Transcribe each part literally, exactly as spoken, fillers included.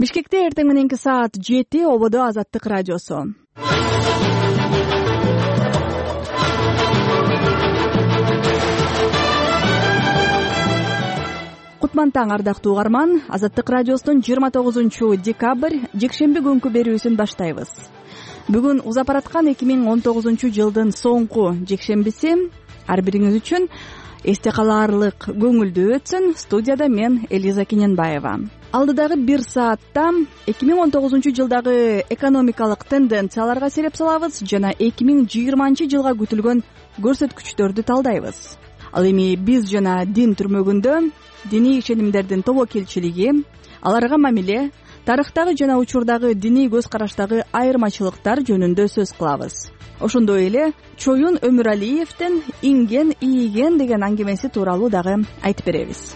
Бишкекте эртең мененки саат жети ободо Азаттык радиосу. Кутман таң ардактуу угарман, Азаттык радиосунун жыйырма тогузунчу декабрь жекшемби күнкү берүүсүн баштайбыз. Бүгүн узапараткан эки миң он тогузунчу жылдын соңку жекшембиси ар бириңиз үчүн эсте калаарлык көңүлдүү өтсүн. Студияда мен Элиза Кененбаева. Алдыдагы бир саатта эки миң он тогузунчу жылдагы экономикалык тенденцияларга сереп салабыз жана эки миң жыйырманчы жылга күтүлгөн көрсөткүчтөрдү талдайбыз. Ал эми биз жана дин түрмөгүндө диний ишенимдердин тобокелчилиги, аларга мамиле, тарыхтагы жана учурдагы диний көз караштагы айырмачылыктар жөнүндө сөз кылабыз. Ошондой эле Чоюн Өмүралиевдин «Инген ийген» деген аңгемеси тууралуу дагы айтып беребиз.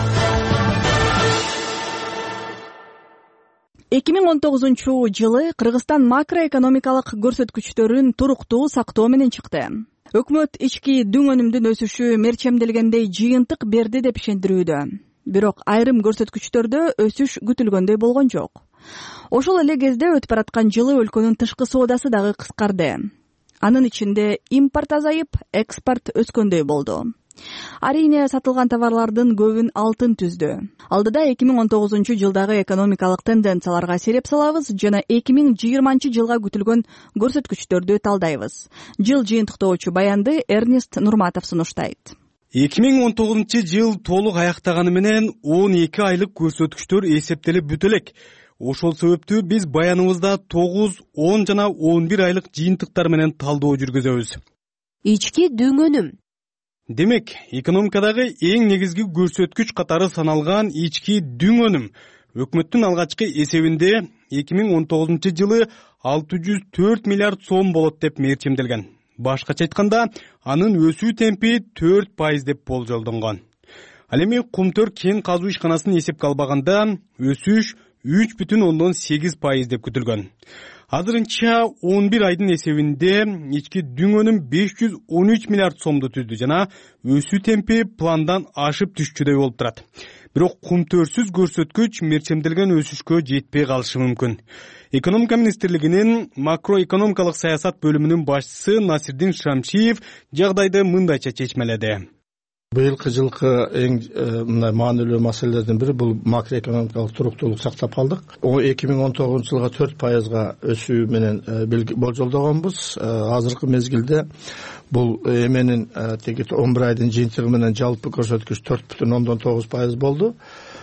эки миң он тогузунчу жылы Кыргызстан макроэкономикалык көрсөткүчтөрүн туруктуу сактоо менен чыкты. Өкмөт ички дүң өнүмдүн өсүшү мерчемделгендей жыйынтык берди деп ишендирүүдө. Бирок айрым көрсөткүчтөрдө өсүш күтүлгөндөй болгон жок. Ошол эле кезде өтүп бараткан жылы өлкөнүн тышкы соодасы дагы кыскарды. Анын ичинде импорт азайып, экспорт өскөндөй болду. Арийне сатылган товарлардын көбүн алтын түздү. Алдыда эки миң он тогузунчу жылдагы экономикалык тенденцияларга сереп салабыз жана эки миң жыйырманчы жылга күтүлгөн көрсөткүчтөрдү талдайбыз. Жыл жыйынтыктоочу баянды Эрнест Нурматов сунуштайт. эки миң он тогузунчу жыл толук аяктаганы менен он эки айлык көрсөткүчтөр эсептелип бүтө элек. Ошол себептүү биз баяныбызда тогуз, он жана он бир айлык жыйынтыктар менен талдоо жүргүзөбүз. Ички дүң өнүм. Демек, экономикадагы эң негизги көрсөткүч катары саналган ички дүң өнүм өкмөттүн алгачкы эсебинде эки миң он тогузунчу жылы алты жүз төрт миллиард сом болот деп мерчемделген. Башкача айтканда, анын өсүү темпи төрт пайыз деп болжолдонгон. Ал эми Кумтөр кен казуу ишканасын эсепке албаганда өсүш үч бүтүн ондон сегиз пайыз деп күтүлгөн. Азырынча он бир айдын эсебинде ички дүң өнүм беш жүз он үч миллиард сомду түздү жана өсүү темпи пландан ашып түшчүдөй болуп турат. Бирок Кумтөрсүз көрсөткүч мерчемделген өсүшкө жетпей калышы мүмкүн. Экономика министрлигинин макроэкономикалык саясат бөлүмүнүн башчысы Насирдин Шамшиев жагдайды мындайча чечмеледи. Быйылкы жылкы эң мындай маанилүү маселелердин бири бул макроэкономикалык туруктуулук сактап калдык. эки миң он тогузунчу жылга төрт пайызга өсүү менен болжолдогонбуз. Азыркы мезгилде бул эменин теги он бир айдын жыйынтыгы менен жалпы көрсөткүч төрт бүтүн ондон тогуз пайыз болду.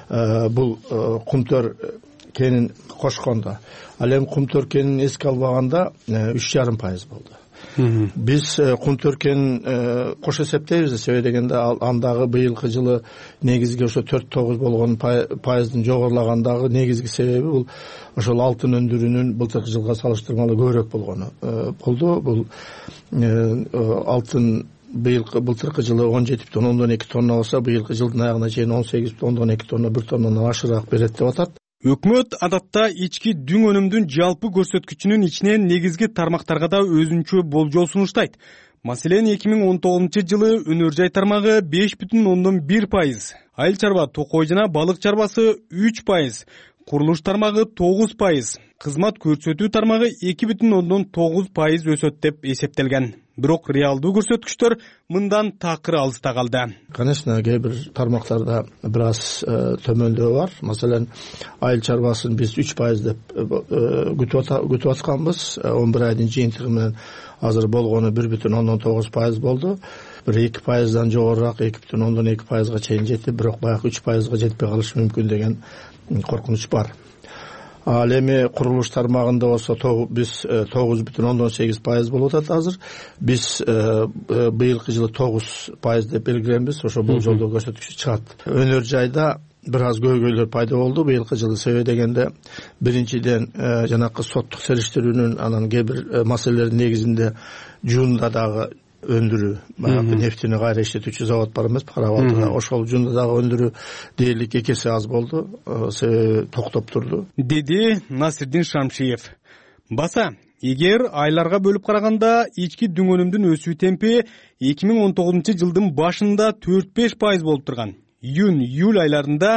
Бул Кумтөр кенин кошкондо. Ал эми Кумтөр кенин эске албаганда үч жарым пайыз болду. Биз Кумтөр кенин кош эсептейбиз, себеби дегенде андагы быйылкы жылы негизги ошо төрт тогуз болгон пайыздын жогорулагандагы негизги себеби бул ошол алтын өндүрүүнүн былтыркы жылга салыштырмалуу көбүрөөк болгону болду. Бул алтын быйылкы былтыркы жылы он жети бүтүн ондон эки тонна болсо, быйылкы жылдын аягына чейин он сегиз бүтүн ондон эки тонна, бир тоннадан ашыраак берет деп атат. Өкмөт адатта ички дүң өнүмдүн жалпы көрсөткүчүнүн ичинен негизги тармактарга да өзүнчө болжол сунуштайт. Маселен, эки миң он тогузунчу жылы өнөр жай тармагы беш бүтүн ондон бир пайыз, айыл чарба, токой жана балык чарбасы үч пайыз, курулуш тармагы тогуз пайыз, кызмат көрсөтүү тармагы эки бүтүн ондон тогуз пайыз өсөт деп эсептелген. Бирок реалдуу көрсөткүчтөр мындан такыр алыста калды. Конечно, кээ бир тармактарда бир аз төмөндөө бар. Маселен, айыл чарбасын биз үч пайыз деп күтүп атканбыз. он бир айдын жыйынтыгы менен азыр болгону бир бүтүн ондон тогуз пайыз болду. Бир эки пайыздан жогорураак эки бүтүн ондон эки пайызга чейин жетти, бирок баягы үч пайызга жетпей калышы мүмкүн деген коркунуч бар. Ал эми курулуш тармагында болсо биз тогуз бүтүн ондон сегиз пайыз болуп атат азыр. Биз быйылкы жылы тогуз пайыз деп белгиленбиз, ошо болжолдоо көрсөткүчү чыгат. Өнөр жайда бир аз көйгөйлөр пайда болду быйылкы жылы, себеби дегенде биринчиден жанакы соттук сериштирүүнүн анан кээ бир маселелердин негизинде жуунда дагы өндүрүү, баягы нефтини кайра иштетүүчү завод бар эмеспи, Карабалдыда. Ошол жуунда дагы өндүрүү дээрлик эки эсе аз болду, себеби токтоп турду, деди Насирдин Шамшиев. Баса, эгер айларга бөлүп караганда ички дүң өнүмдүн өсүү темпи эки миң он тогузунчу жылдын башында төрт беш пайыз болуп турган. Июнь, июль айларында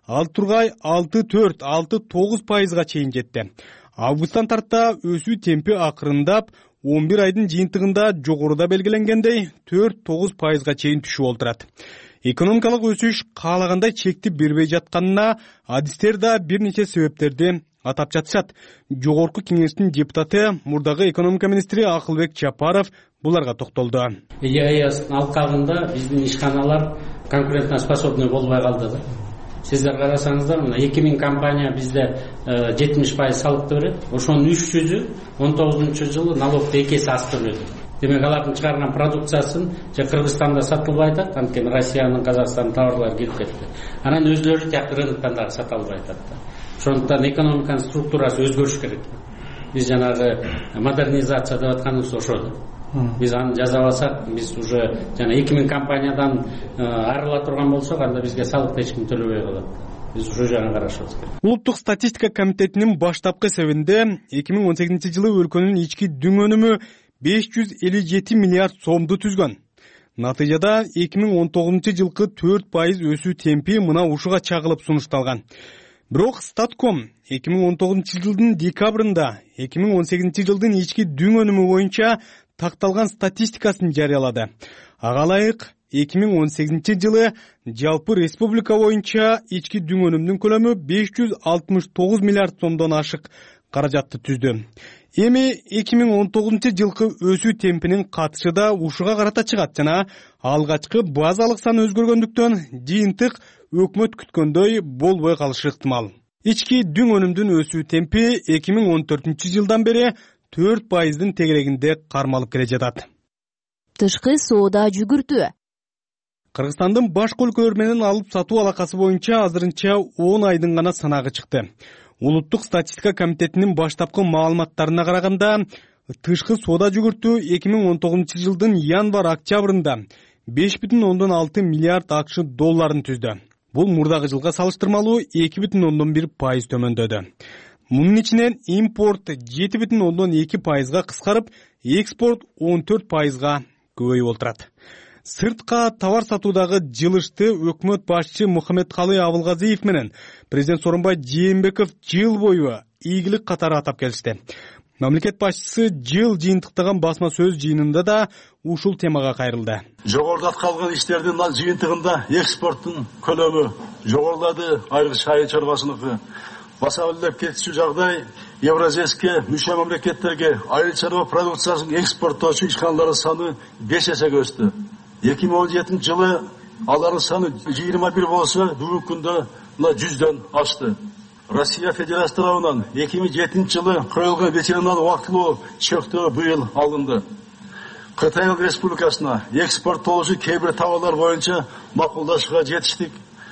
ал тургай алты төрт алты тогуз пайызга чейин жетти. Августтан тарта өсүү темпи акырындап он бир айдын жыйынтыгында жогоруда белгиленгендей төрт тогуз пайызга чейин түшүп олтурат. Экономикалык өсүш каалагандай чекти бербей жатканына адистер да бир нече себептерди атап жатышат. Жогорку кеңештин депутаты, мурдагы экономика министри Акылбек Чапаров буларга токтолду. ЕАЭСтин алкагында биздин ишканалар конкурентно способный болбой калды. Сиздер карасаңыздар, мына эки миң компания бизде жетимиш пайыз салыкты берет. Ошонун үч жүзү он тогузунчу жылы налогду эки эсе астырылды. Демек алардын чыгарган продукциясын же Кыргызстанда сатылбай атат, анткени Россиянын, Казакстандын товарлары келип кетти. Анан өзлөрү тияк рыноктан дагы сата албай атат. Ошондуктан экономиканын структурасы өзгөрүш керек. Биз жанагы модернизация деп атканыбыз ошол. Биз аны жасабасак, биз уже жана эки миң компаниядан арыла турган болсок, анда бизге салыкты эч ким төлөбөй калат. Биз ошол жагын карашыбыз керек. Улуттук статистика комитетинин баштапкы эсебинде эки миң он сегизинчи жылы өлкөнүн ички дүң өнүмү беш жүз элүү жети миллиард сомду түзгөн. Натыйжада эки миң он тогузунчу жылкы төрт пайыз өсүү темпи мына ушуга чагылып сунушталган. Бирок Статком эки миң он тогузунчу жылдын декабрында эки миң он сегизинчи жылдын ички дүң өнүмү боюнча такталган статистикасын жарыялады. Ага ылайык эки миң он сегизинчи жылы жалпы республика боюнча ички дүң өнүмүнүн көлөмү беш жүз алтымыш тогуз миллиард сомдон ашык каражатты түздү. Эми эки миң он тогузунчу жылкы өсүү темпинин катышы да ушуга карата чыгат жана алгачкы базалык сан өзгөргөндүктөн жыйынтык өкмөт күткөндөй болбой калышы ыктымал. Ички дүң өнүмдүн өсүү темпи эки миң он төртүнчү жылдан бери төрт пайыздын тегерегинде кармалып келе жатат. Тышкы соода жүгүртүү. Кыргызстандын башка өлкөлөр менен алып сатуу алакасы боюнча азырынча он айдын гана санагы чыкты. Улуттук статистика комитетинин баштапкы маалыматтарына караганда, тышкы соода жүгүртүү эки миң он тогузунчу жылдын январь-октябрында беш бүтүн ондон алты миллиард акш долларын түздү. Бул мурдагы жылга салыштырмалуу эки бүтүн ондон бир пайыз төмөндөдү. Мунун ичинен импорт жети бүтүн ондон эки пайызга кыскарып, экспорт он төрт пайызга көбөйүп олтурат. Сыртка товар сатуудагы жылышты өкмөт башчы Мухаммедкалый Абылгазиев менен президент Сооронбай Жээнбеков жыл бою ийгилик катары атап келишти. Мамлекет башчысы жыл жыйынтыктаган басма сөз жыйынында да ушул темага кайрылды. Жогоруда аткарылган иштердин жыйынтыгында экспорттун көлөмү жогорулады, айрыкча айыл чарбасыныкы. Баса өлөп кетишүү жагдай Евразийске мүчө мамлекеттерге айыл чарба продукциясын экспорттоочу ишканалардын саны беш эсеге өстү. эки миң он жетинчи жылы алардын саны жыйырма бир болсо, бүгүнкү күндө жүздөн ашты. Россия Федерация тарабынан эки миң жетинчи жылы коюлган ветеринар убактылуу чектөө быйыл алынды. Кытай Республикасына экспорттоочу кээ бир товарлар боюнча макулдашууга жетиштик.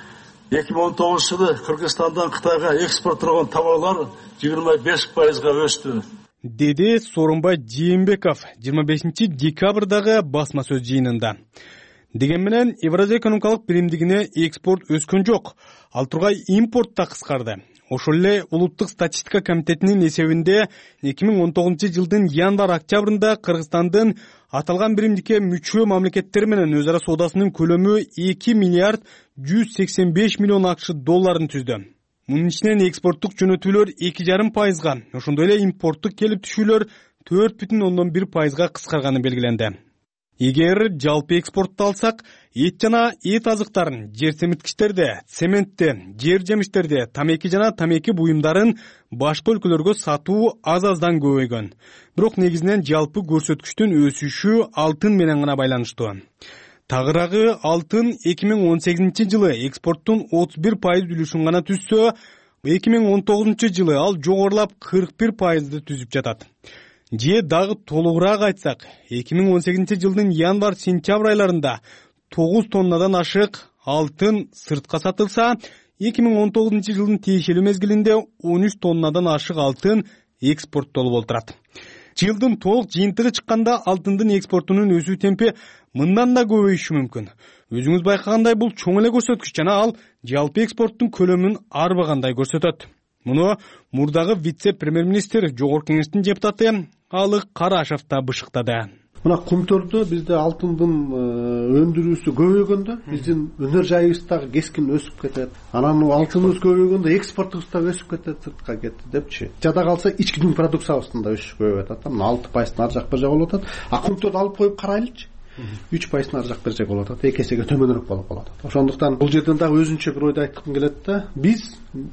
эки миң он тогузунчу жылы Кыргызстандан Кытайга экспорттолгон товарлар жыйырма беш пайызга өстү. Деди Сооронбай Жээнбеков жыйырма бешинчи декабрдагы басма сөз жыйынында. Деген менен Евразия экономикалык биримдигине экспорт өскөн жок, ал тургай импорт да кыскарды. Ошол эле Улуттук статистика комитетинин эсебинде эки миң он тогузунчу жылдын январь-октябрында Кыргызстандын аталган биримдикке мүчө мамлекеттер менен өз ара соодасынын көлөмү эки миллиард жүз сексен беш миллион акш долларын түздү. Мунун ичинен экспорттук жөнөтүүлөр эки жарым пайызга, ошондой эле импорттук келип түшүүлөр төрт бүтүн ондон бир пайызга кыскарганы белгиленди. Эгер жалпы экспортду алсак, эт жана эт азыктарын, жер семирткичтерди, цементти, жер жемиштерди, тамеки жана тамеки буюмдарын башка өлкөлөргө сатуу аз-аздан көбөйгөн. Бирок негизинен жалпы көрсөткүчтүн өсүшү алтын менен гана байланыштуу. Тагыраагы алтын эки миң он сегизинчи жылы экспорттун отуз бир пайыз үлүшүн гана түзсө, эки миң он тогузунчу жылы ал жогорулап кырк бир пайызды түзүп жатат. Же дагы толугураак айтсак, эки миң он сегизинчи жылдын январь-сентябрь айларында тогуз тоннадан ашык алтын сыртка сатылса, эки миң он тогузунчу жылдын тиешелүү мезгилинде он үч тоннадан ашык алтын экспорттолуп олтурат. Жылдын толук жыйынтыгы чыкканда алтындын экспортунун өсүү темпи мындан да көбөйүшү мүмкүн. Өзүңүз байкагандай бул чоң эле көрсөткүч жана ал жалпы экспорттун көлөмүн арбагандай көрсөтөт. Муну мурдагы вице-премьер-министр, жогорку кеңештин депутаты Алык Карашев да бышыктады. мына Кумтөрдө бизде алтындын өндүрүүсү көбөйгөндө биздин өнөр жайыбыз дагы кескин өсүп кетет. Анан алтыныбыз көбөйгөндө экспортубуз дагы өсүп кетет, сыртка кетти депчи. Жада калса ички дүң продукциябыздын да өсүшү көбөйүп атат. Мына алты пайыздын ар жак бир жак болуп атат. А Кумтөрдү алып коюп карайлычы. үч пайыздын ар жак бир жак болуп атат. эки эсеге төмөнүрөөк болуп калат. Ошондуктан бул жерден дагы өзүнчө бир ойду айткым келет да. Биз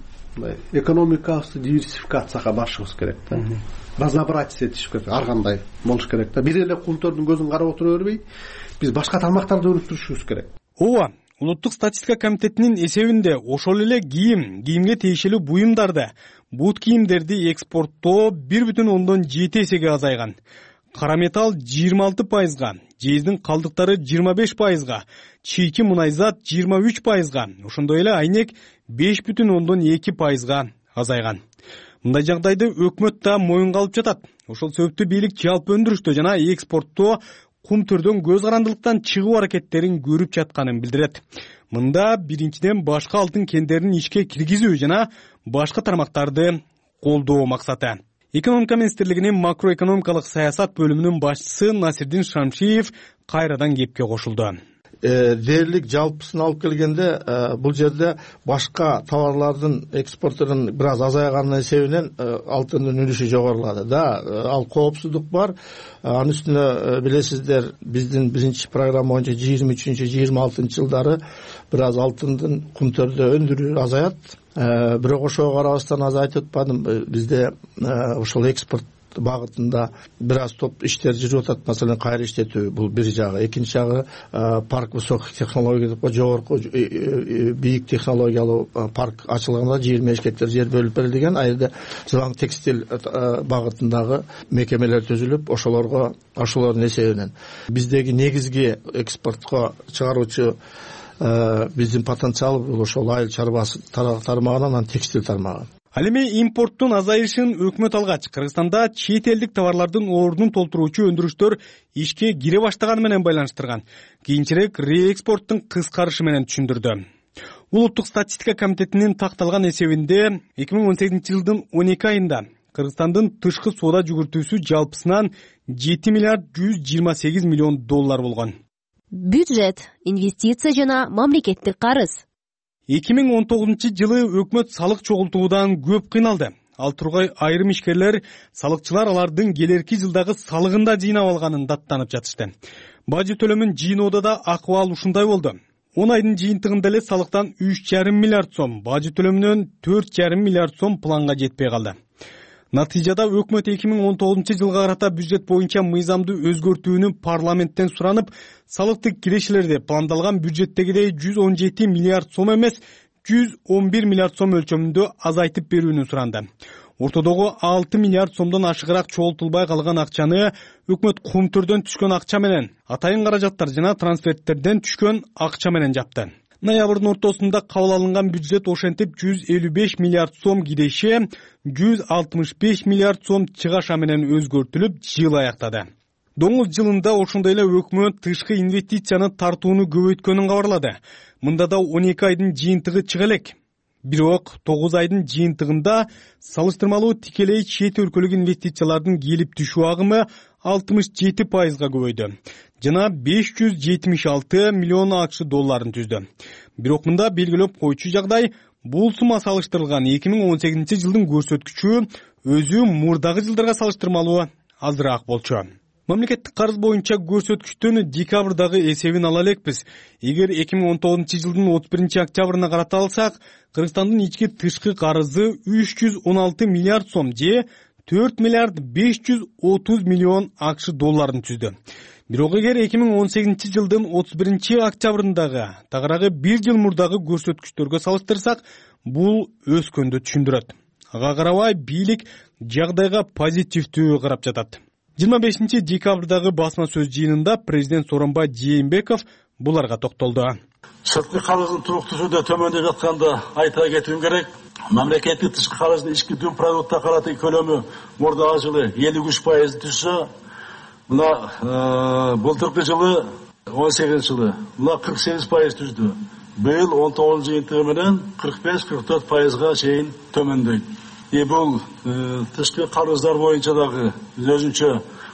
экономикабызды диверсификацияга башыбыз керек да. Разнообразие этиш керек. Ар кандай болуш керек да. Бир эле Кумтөрдүн көзүн карап отура бербей, биз башка тармактарды өнүктүрүшүбүз керек. Ооба, Улуттук статистика комитетинин эсебинде ошол эле кийим, кийимге тиешелүү буюмдарды, бут кийимдерди экспорттоо бир бүтүн ондон жети эсеге азайган. Кара металл жыйырма алты пайызга, жездин калдыктары жыйырма беш пайызга, чийки мунайзат жыйырма үч пайызга, ошондой эле айнек беш бүтүн ондон эки пайызга азайган. Мындай жагдайды өкмөт да моюнга алып жатат. Ошол себептүү бийлик жалпы өндүрүштө жана экспорттоо Кумтөрдөн көз карандылыктан чыгуу аракеттерин көрүп жатканын билдирет. Мында биринчиден башка алтын кендерин ишке киргизүү жана башка тармактарды колдоо максаты. Экономика министрлигинин макроэкономикалык саясат бөлүмүнүн башчысы Насирдин Шамшиев кайрадан кепке кошулду. Дээрлик жалпысын алып келгенде бул жерде башка товарлардын экспортунун бир аз азайганын эсебинен алтындын үлүшү жогорулады да. Ал коопсуздук бар. Анын үстүнө билесиздер, биздин биринчи программа боюнча жыйырма үчүнчү жыйырма алтынчы жылдары бир аз алтындын Кумтөрдө өндүрүү азаят. Бирок ошого карабастан аз айтып атпадым, бизде ошол экспорт багытында бир аз топ иштер жүрүп атат. Маселен, кайра иштетүү бул бир жагы. Экинчи жагы парк высоких технологий деп жогорку бийик технологиялуу парк ачылганда жыйырма беш гектар жер бөлүп берилген. А жерде жылаң текстиль багытындагы мекемелер түзүлүп, ошолорго ошолордун эсебинен биздеги негизги экспортко чыгаруучу биздин потенциал бул ошол айыл чарбасы тармагынан анан текстиль тармагы. Ал эми импорттун азайышын өкмөт алгач, Кыргызстанда чет элдик товарлардын ордун толтуруучу өндүрүштөр ишке кире баштаганы менен байланыштырган. Кийинчерээк реэкспорттун кыскарышы менен түшүндүрдү. Улуттук статистика комитетинин такталган эсебинде эки миң он сегизинчи жылдын он эки айында Кыргызстандын тышкы соода жүгүртүүсү жалпысынан жети миллиард жүз жыйырма сегиз миллион доллар болгон. Бюджет, инвестиция жана мамлекеттик карыз. эки миң он тогузунчу жылы өкмөт салык чогултуудан көп кыйналды. Ал тургай айрым ишкерлер, салыкчылар алардын келерки жылдагы салыгында жыйнап алганын даттанып жатышты. Бажы төлөмүн жыйноодо да акыбал ушундай болду. он айдын жыйынтыгында эле салыктан үч жарым миллиард сом, бажы төлөмүнөн төрт жарым миллиард сом планга жетпей калды. Натыйжада өкмөт эки миң он тогузунчу жылга карата бюджет боюнча мыйзамды өзгөртүүнү парламенттен суранып, салыктык кирешелерди пландалган бюджеттегидей жүз он жети миллиард сом эмес, жүз он бир миллиард сом өлчөмүндө азайтып берүүнү суранды. Ортодогу алты миллиард сомдон ашыгыраак чогултулбай калган акчаны өкмөт Кумтөрдөн түшкөн акча менен, атайын каражаттар жана трансферттерден түшкөн акча менен жапты. Ноябрдын ортосунда кабыл алынган бюджет ошентип жүз элүү беш миллиард сом киреше, жүз алтымыш беш миллиард сом чыгаша менен өзгөртүлүп, жыл аяктады. Доңуз жылында ошондой эле өкмөт тышкы инвестицияны тартууну көбөйткөнүн кабарлады. Мында да он эки айдын жыйынтыгы чыга элек. Бирок тогуз айдын жыйынтыгында салыштырмалуу тикелей чет өлкөлүк инвестициялардын келип түшүү агымы алтымыш жети пайызга көбөйдү жана беш жүз жетимиш алты миллион акш долларын түздү. Бирок мында белгилеп койчу жагдай, бул сума салыштырылган эки миң он сегизинчи жылдын көрсөткүчү өзү мурдагы жылдарга салыштырмалуу азыраак болчу. Мамлекеттик карыз боюнча көрсөткүчтөн декабрдагы эсебин ала элекпиз. Эгер эки миң он тогузунчу жылдын отуз биринчи октябрына карата алсак, Кыргызстандын ички тышкы карызы үч жүз он алты миллиард сом же төрт миллиард беш жүз отуз миллион акш долларын түздү. Бирок эгер эки миң он сегизинчи жылдын отуз биринчи октябрындагы тагыраагы бир жыл мурдагы көрсөткүчтөргө салыштырсак, бул өскөндү түшүндүрөт. Ага карабай бийлик жагдайга позитивдүү карап жатат. жыйырма бешинчи декабрдагы басма сөз жыйынында президент Сооронбай Жээнбеков буларга токтолду. Сырткы карыздын туруктуу түрдө төмөндөп жатканда айта кетүүм керек. Мамлекеттик тышкы карыздын ички дүң продуктка карата көлөмү мурдагы жылы элүү үч пайыз түшсө, мына былтыркы жылы он сегизинчи жылы мына кырк сегиз пайыз түздү. Быйыл он тогузунчу жыйынтыгы менен кырк беш кырк төрт пайызга чейин төмөндөйт. И бул тышкы карыздар боюнча дагы өзүнчө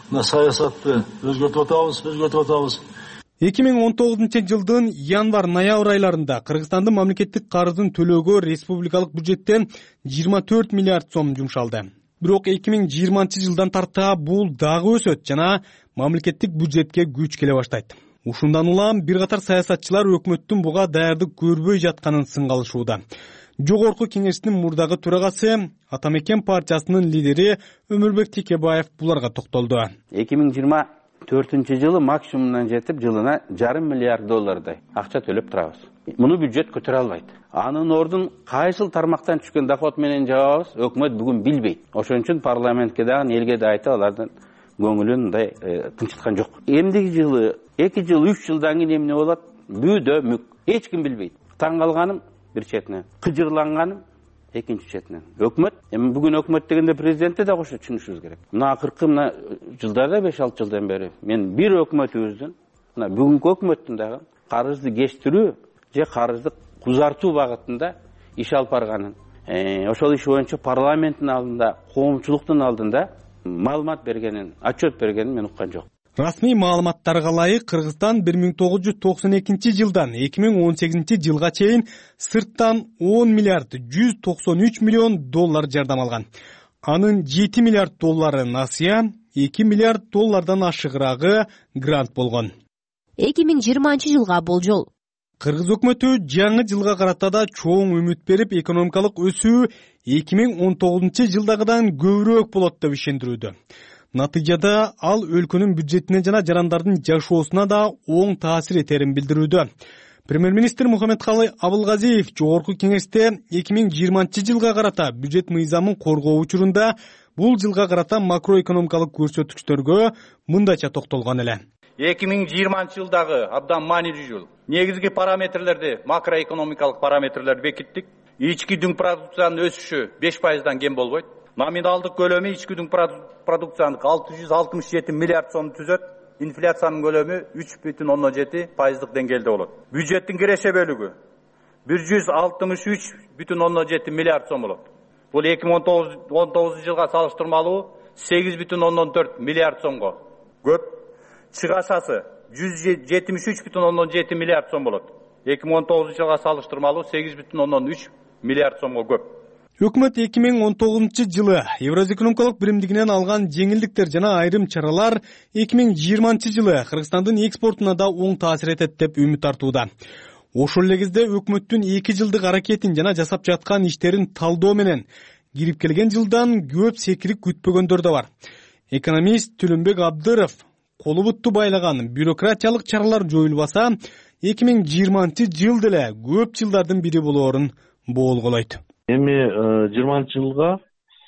мына саясатты өзгөртүп атабыз, өзгөртүп атабыз. эки миң он тогузунчу жылдын январь-ноябрь айларында Кыргызстандын мамлекеттик карызын төлөөгө республикалык бюджеттен жыйырма төрт миллиард сом жумшалды. Бирок эки миң жыйырманчы жылдан тарта бул дагы өсөт жана мамлекеттик бюджетке күч келе баштайт. Ушундан улам бир катар саясатчылар өкмөттүн буга даярдык көрбөй жатканын сынгалышууда. Жогорку кеңештин мурдагы төрагасы Ата Мекен партиясынын лидери Өмүрбек Текебаев буларга токтолду. эки миң жыйырма төртүнчү жылы максимумдан жетип жылына жарым миллиард доллардай акча төлөп турабыз. Муну бюджет көтөрө албайт. Анын ордун кайсыл тармактан түшкөн доход менен жабабыз өкмөт бүгүн билбейт. Ошон үчүн парламентке дагы элге да айтып алардын көңүлүн мындай тынчыткан жок. Эмдиги жылы эки жыл үч жылдан кийин эмне болот? Бүйдө мүк. Эч ким билбейт. Таң калганым бир четинен, кыжырланганым экинчи четинен. Өкмөт, эми бүгүн өкмөт дегенде президентти да кошо түшүнүшүбүз керек. Мына акыркы мына жылдарда беш алты жылдан бери мен бир өкмөтүбүздүн, мына бүгүнкү өкмөттүн дагы карызды кечтирүү же карызды кузартуу багытында иш алып барганын, ошол иш боюнча парламенттин алдында, коомчулуктун алдында маалымат бергенин, отчет бергенин мен уккан жок. Расмий маалыматтарга ылайык Кыргызстан бир миң тогуз жүз токсон экинчи жылдан эки миң он сегизинчи жылга чейин сырттан он миллиард жүз токсон үч миллион доллар жардам алган. Анын жети миллиард доллары насыя, эки миллиард доллардан ашыгыраагы грант болгон. эки миң жыйырманчы жылга болжол. Кыргыз өкмөтү жаңы жылга карата да чоң үмүт берип, экономикалык өсүү эки миң он тогузунчу жылдагыдан көбүрөөк болот деп ишендирүүдө. Натыйжада ал өлкөнүн бюджетине жана жарандардын жашоосуна да оң таасир этерин билдирүүдө. Премьер-министр Мухаммедкалый Абылгазиев жогорку кеңеште эки миң жыйырманчы жылга карата бюджет мыйзамын коргоо учурунда бул жылга карата макроэкономикалык көрсөткүчтөргө мындайча токтолгон эле. эки миң жыйырманчы жылдагы абдан маанилүү жыл. Негизги параметрлерди, макроэкономикалык параметрлерди бекиттик. Ички дүң продукциянын өсүшү беш пайыздан кем болбойт. Номиналдык көлөмү ички дүң продукциянын алты жүз алтымыш жети миллиард сом түзөт. Инфляциянын көлөмү үч бүтүн ондон жети пайыздык деңгээлде болот. Бюджеттин киреше бөлүгү бир жүз алтымыш үч бүтүн ондон жети миллиард сом болот. Бул эки миң он тогузунчу жылга салыштырмалуу сегиз бүтүн ондон төрт миллиард сомго көп. Чыгашасы жүз жетимиш үч бүтүн ондон жети миллиард сом болот. эки миң он тогузунчу жылга салыштырмалуу сегиз бүтүн ондон үч миллиард сомго көп. Өкмөт эки миң он тогузунчу жылы Евразия экономикалык биримдигинен алган жеңилдиктер жана айрым чаралар эки миң жыйырманчы жылы Кыргызстандын экспортуна да оң таасир этет деп үмүт артууда. Ошол эле кезде өкмөттүн эки жылдык аракетин жана жасап жаткан иштерин талдоо менен кирип келген жылдан көп секирип күтпөгөндөр да бар. Экономист Түлөнбек Абдыров колу бутту байлаган бюрократиялык чаралар жоюлбаса, эки миң жыйырманчы жыл деле көп жылдардын бири болоорун боолголойт. Эми жыйырманчы жылга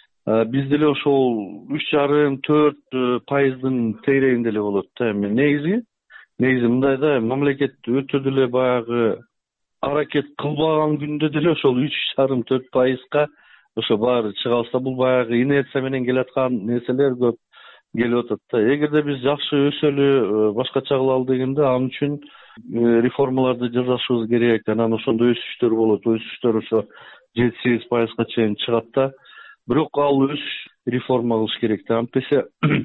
биз деле ошол үч жарым төрт пайыздын тегерегинде эле болот да. Эми негизи негизи мындай да, мамлекет өтө деле баягы аракет кылбаган күндө деле ошол үч жарым төрт пайызга ошо баары чыга алса, бул баягы инерция менен келаткан нерселер көп келип атат да. Эгерде биз жакшы өсөлү, башкача кылалы дегенде, ал үчүн реформаларды жасашыбыз керек. Анан ошондой өсүштөр болот. Өсүштөр ошо жети сегиз пайызга чейин чыгат да. Бирок ал өсүш реформа кылыш керек да. Антпесе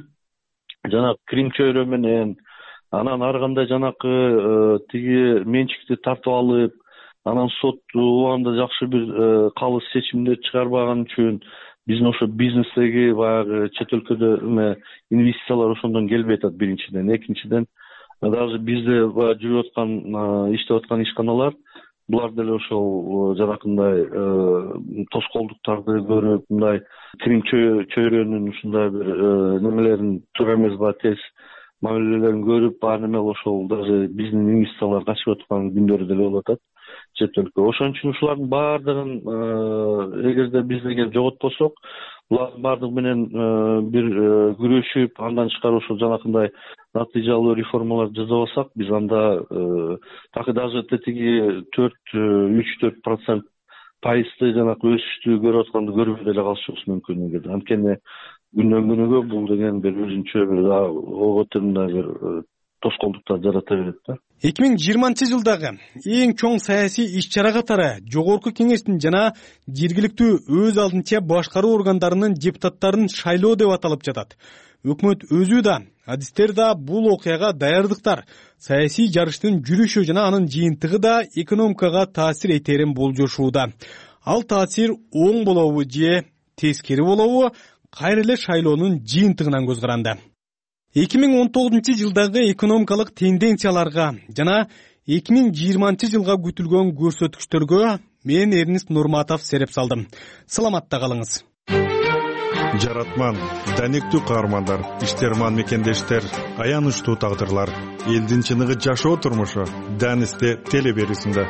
жанагы Крим чөйрө менен, анан ар кандай жанакы тиги менчикти тартып алып, анан сот убагында жакшы бир калыс чечимдер чыгарбаган үчүн биздин ошо бизнестеги баягы чет өлкөдө инвестициялар ошондон келбей атат биринчиден. Экинчиден, даже бизде жүрүп аткан, иштеп аткан ишканалар, булар деле ошол жанакындай тоскоолдуктарды көрүп, мындай Крим чөйрөнүн ушундай бир немелерин туура эмес ба тез мамилелерин көрүп, аны эмел ошол даже биздин инвестициялар качып аткан күндөрү деле болуп атат чет өлкө. Ошон үчүн ушулардын баардыгын эгерде биз деге жоготпосок, булардын баардыгы менен бир күрөшүп, андан тышкары ошол жанакындай натыйжалуу реформаларды жасабасак, биз анда так даже тетиги төрт үч төрт процент пайызды жанакы өсүштү көрүп атканды көрбөй деле калышыбыз мүмкүн. Эгерде анткени күндөн күнүгө бул деген бир өзүнчө бир ого тирмдей бир тоскоолдуктар жарата берет да. эки миң жыйырманчы жылдагы эң чоң саясий иш чара катары жогорку кеңештин жана жергиликтүү өз алдынча башкаруу органдарынын депутаттарын шайлоо деп аталып жатат. Өкмөт өзү да, адистер да бул окуяга даярдыктар, саясий жарыштын жүрүшү жана анын жыйынтыгы да экономикага таасир этерин болжошууда. Ал таасир оң болобу же тескери болобу, кайра эле шайлоонун жыйынтыгынан көз каранды. эки миң он тогузунчу жылдагы экономикалык тенденцияларга жана эки миң жыйырманчы жылга күтүлгөн көрсөткүчтөргө мен Эрнест Нурматов сереп салдым. Саламатта калыңыз. Жаратман, данектүү каармандар, иштерман мекендештер, аянычтуу тагдырлар, элдин чыныгы жашоо турмушу Данисте телеберүүсүндө.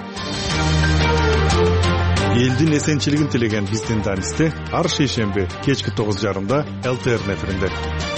Элдин эсенчилигин тилеген биздин Данисте ар шейшемби кечки тогуз жарымда эл тэ эр эфиринде.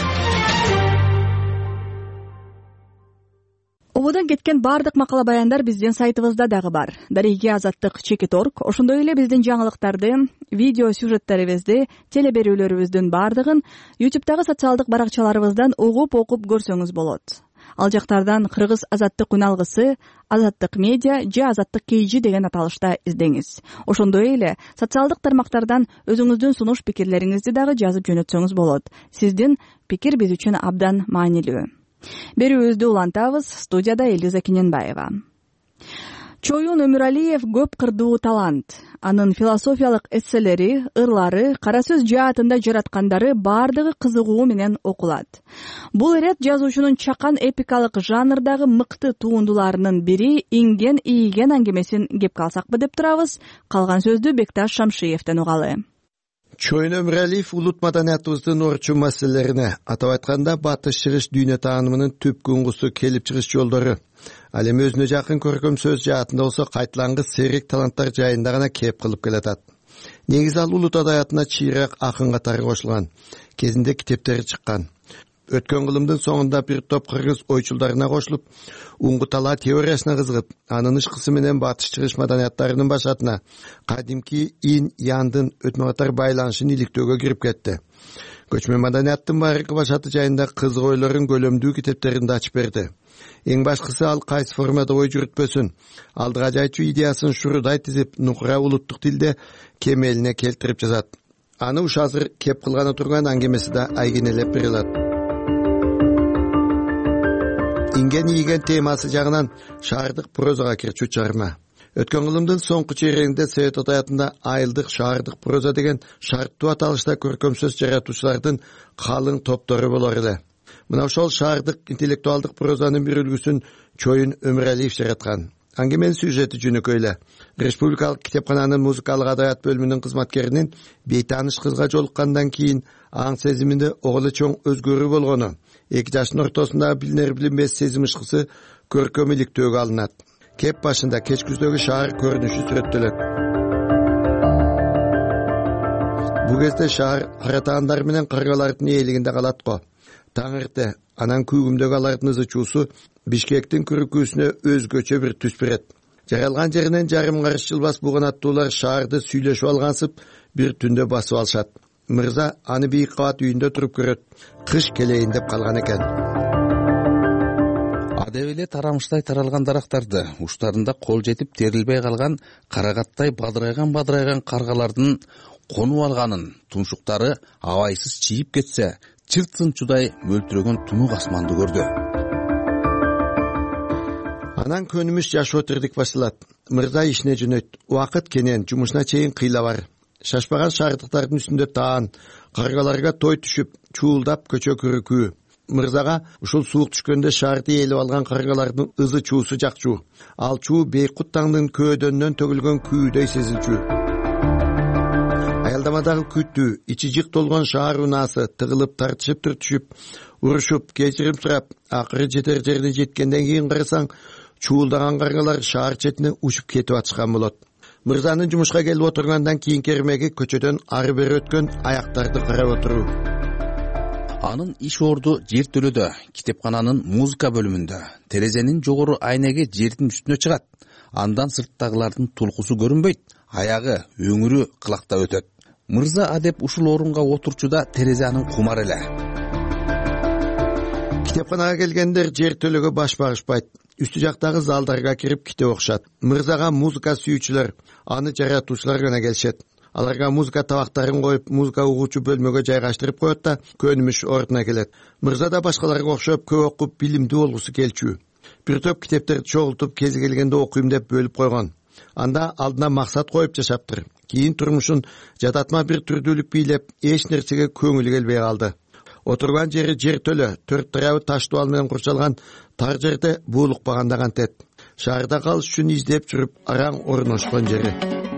Ободон кеткен бардык макала баяндар биздин сайтыбызда дагы бар. Дареги Азаттык чекит точка орг. Ошондой эле биздин жаңылыктарды, видео сюжеттерибизди, телеберүүлөрүбүздүн бардыгын YouTube'дагы социалдык баракчаларыбыздан угуп окуп көрсөңүз болот. Ал жактардан Кыргыз Азаттык үн алгысы, Азаттык медиа же Азаттык кейжи деген аталышта издеңиз. Ошондой эле социалдык тармактардан өзүңүздүн сунуш пикирлериңизди дагы жазып жөнөтсөңүз болот. Сиздин пикир биз үчүн абдан маанилүү. Берүүбүздү улантабыз. Студияда Элиза Кененбаева. Чоюн Өмүралиев көп кырдуу талант. Анын философиялык эсселери, ырлары, кара сөз жаатында жараткандары бардыгы кызыгуу менен окулат. Бул ирет жазуучунун чакан эпикалык жанрдагы мыкты туундуларынын бири Инген ийген аңгемесин кепке алсакпы деп турабыз. Калган сөздү Бекташ Шамшиевден угалы. Чоюн Өмүралиев улут маданиятыбыздын орчун маселелерине, атап айтканда батыш чыгыш дүйнө таанымынын түп куңгусу келип чыгыш жолдору, ал эми өзүнө жакын көркөм сөз жаатында болсо кайталангыс серик таланттар жайында гана кеп кылып келатат. Негизи ал улут адаятына чыйрак акын катары кошулган, кезинде китептери чыккан. Өткөн кылымдын соңунда бир топ кыргыз ойчулдарына кошулуп, уңгутала теориясына кызыгып, анын ышкысы менен батыш чыгыш маданияттарынын башатына, кадимки ин яндын өтмө катар байланышын иликтөөгө кирип кетти. Көчмө маданияттын байыркы башаты жайында кызык ойлорун көлөмдүү китептеринде ачып берди. Эң башкысы ал кайсы формада ой жүрүтпөсүн, алдыга жайчу идеясын шурудай тизип, нукура улуттук тилде кемелине келтирип жазат. Аны уш азыр кеп кылганы турган аңгемеси да айгинелеп берилет. Инген ийген темасы жагынан шаардык прозага кирчү чарма. Өткөн кылымдын соңку чейрегинде Совет адаятында айылдык шаардык проза деген шарттуу аталышта көркөм сөз жаратуучулардын калың топтору болор эле. Мына ошол шаардык интеллектуалдык прозанын бир үлгүсүн Чоюн Өмүралиев жараткан. Аңгеменин сюжети жөнөкөй эле. Республикалык китепкананын музыкалык адаят бөлүмүнүн кызматкеринин бейтааныш кызга жолуккандан кийин аң сезиминде огулы чоң өзгөрүү болгону, эки жаштын ортосунда билинер билинбес сезим ышкысы көркөм иликтөөгө алынат. Кеп башында кеч күздөгү шаар көрүнүшү сүрөттөлөт. Бул кезде шаар каратаандар менен каргалардын ээлигинде калат го. Таң эрте анан күүгүмдөгү алардын ызы чуусу Бишкектин күрүкүүсүнө өзгөчө бир түс берет. Жаралган жеринен жарым карыш жылбас буган аттуулар шаарды сүйлөшүп алгансып бир түндө басып алышат. Мырза аны бийик кабат үйүндө туруп көрөт. Кыш келейин деп калган экен. Адеп эле тарамыштай таралган дарактарды, уштарында кол жетип терилбей калган карагаттай бадырайган бадырайган каргалардын конуп алганын, тумшуктары абайсыз чийип кетсе, чырт сынчудай мөлтүрөгөн тунук асманды көрдү. Анан көнүмүш жашоо тирдик башалат. Мырза ишине жөнөйт. Убакыт кенен, жумушуна чейин кыйла бар. Шашпаган шаардыктардын үстүндө таан, каргаларга той түшүп, чуулдап көчө күрүкүү. Мырзага ушул суук түшкөндө шаарды ээлеп алган каргалардын ызы чуусу жакчу. Ал чуу бейкут таңдын көөдөнүнөн төгүлгөн күүдөй сезилчү. Аялдамадагы күтүү, ичи жык толгон шаар унаасы тыгылып тартышып түртүшүп, урушуп, кечирим сурап, акыры жетер жерине жеткенден кийин карасаң, чуулдаган каргалар шаар четине учуп кетип атышкан болот. Мырзанын жумушка келип отургандан кийинки эрмеги көчөдөн ары бери өткөн аяктарды карап отуруу. Анын иш орду жер төлөдө, китепкананын музыка бөлүмүндө. Терезенин жогору айнеги жердин үстүнө чыгат. Андан сырттагылардын тулкусу көрүнбөйт, аягы, өңүрү кылакта өтөт. Мырза адеп ушул орунга отурчу да терезе анын кумар эле. Китепканага келгендер жер төлөгө баш багышпайт. Үстү жактагы залдарга кирип китеп окушат. Мырзага музыка сүйүүчүлөр, аны жаратуучулар гана келишет. Аларга музыка табактарын коюп, музыка угуучу бөлмөгө жайгаштырып коет да көнүмүш ордуна келет. Мырза да башкаларга окшоп көп окуп билимдүү болгусу келчү. Бир топ китептерди чогултуп кези келгенде окуйм деп бөлүп койгон. Анда алдына максат коюп жашаптыр. Кийин турмушун жататма бир түрдүүлүк бийлеп, эч нерсеге көңүлү келбей калды. Отурган жери жер төлө, төрт тарабы таш дубал менен курчалган тар жерде буулукпаганда кантет. Шаарда калыш үчүн издеп жүрүп араң орношкон жери.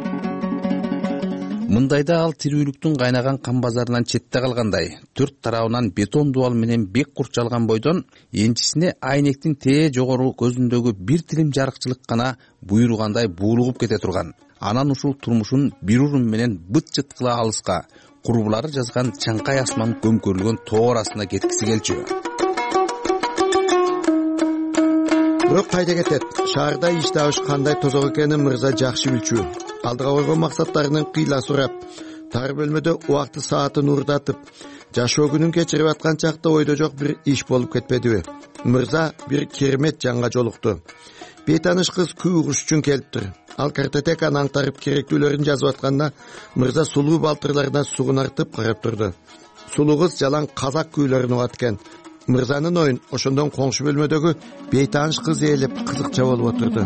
Мындайда ал тирүүлүктүн кайнаган кан базарынан четте калгандай, төрт тарабынан бетон дубал менен бек курчалган бойдон энчисине айнектин тээ жогору көзүндөгү бир тилим жарыкчылык гана буйругандай буулугуп кете турган. Анан ушул турмушун бир урун менен быт жыт кыла алыска, курбулары жазган чаңкай асман көмкөрүлгөн тоо арасына кеткиси келчү. Бирок кайда кетет? Шаарда иш табыш кандай тозок экенин мырза жакшы билчү. Алдыга койгон максаттарынын кыйла сурап, тар бөлмөдө убакты саатын урдатып, жашоо күнүн кечирип аткан чакта ойдо жок бир иш болуп кетпедиби? Мырза бир керемет жанга жолукту. Бейтаныш кыз күй угуш үчүн келиптир. Ал картотеканы аңтарып керектүүлөрүн жазып атканда мырза сулуу балтырларына сугунартып карап турду. Сулуу кыз жалаң казак күйлөрүн угат экен. Мырзанын оюн ошондон коңшу бөлмөдөгү бейтаныш кыз ээлеп кызыкча болуп отурду.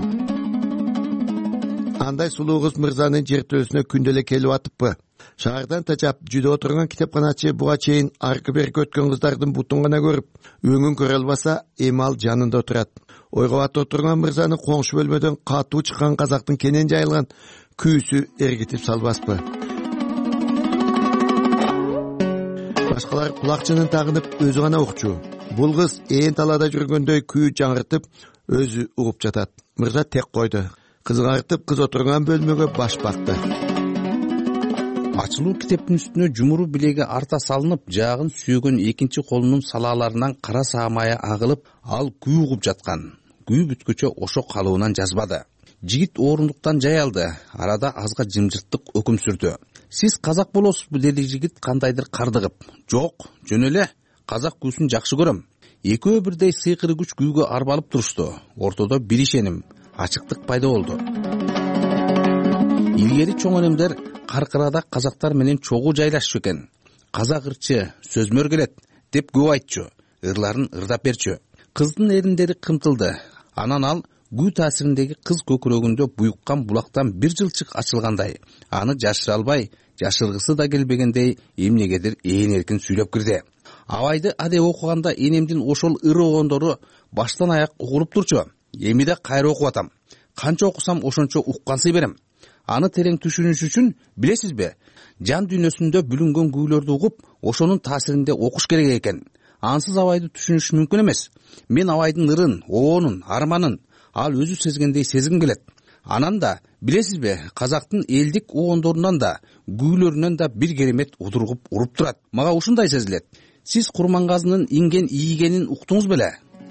Андай сулуу кыз мырзанын жер төлөсүнө күндө эле келип атыппы? Шаардан тажап жүдө отурган китепканачы буга чейин аркы берки өткөн кыздардын бутун гана көрүп, өңүн көрө албаса, эми ал жанында отурат. Ойго батып отурган мырзаны коңшу бөлмөдөн катуу чыккан казактын кенен жайылган күүсү эргитип салбаспы? Башкалар кулакчынын тагынып өзү гана укчу. Бул кыз ээн талаада жүргөндөй күү жаңыртып, өзү угуп жатат. Мырза тек койду. Кызгартып кыз отурган бөлмөгө баш бакты. Ачылуу китептин үстүнө жумуру билеги арта салынып, жаагын сүйгөн экинчи колунун салааларынан кара саамайы агылып, ал күү угуп жаткан. Күү бүткөчө ошо калыбынан жазбады. Жигит орындуктан жай алды. Арада азга жымжырттык өкүм сүрдү. Сиз казак болосузбу, деди жигит кандайдыр кардыгып. Жок, жөн эле. Казак күүсүн жакшы көрөм. Экөө бирдей сыйкыры күч күүгө арбалып турушту. Ортодо бир ишеним, ачыктык пайда болду. Илгери чоң энемдер каркырада казактар менен чогуу жайлашчу экен. Казак ырчы, сөзмөр келет деп көп айтчу. Ырларын ырдап берчү. Кыздын эриндери кымтылды. Анан ал күү таасириндеги кыз көкүрөгүндө буюккан булактан бир жылчык ачылгандай, аны жашыра албай, жашыргысы да келбегендей эмнегедир ээн эркин сүйлөп кирди. Абайды аде окуганда энемдин ошол ыры огондору баштан аяк угулуп турчу. Эми да кайра окуп атам. Канча окусам ошончо уккансый берем. Аны терең түшүнүш үчүн билесизби, жан дүйнөсүндө бүлүнгөн күүлөрдү угуп, ошонун таасиринде окуш керек экен. Ансыз абайды түшүнүш мүмкүн эмес. Мен абайдын ырын, оонун, арманын ал өзү сезгендей сезгим келет. Анан да билесизби, казактын элдик огондорунан да, күүлөрүнөн да бир керемет удургуп уруп турат. Мага ушундай сезилет. Сиз Курмангазынын инген ийгенин уктуңуз беле?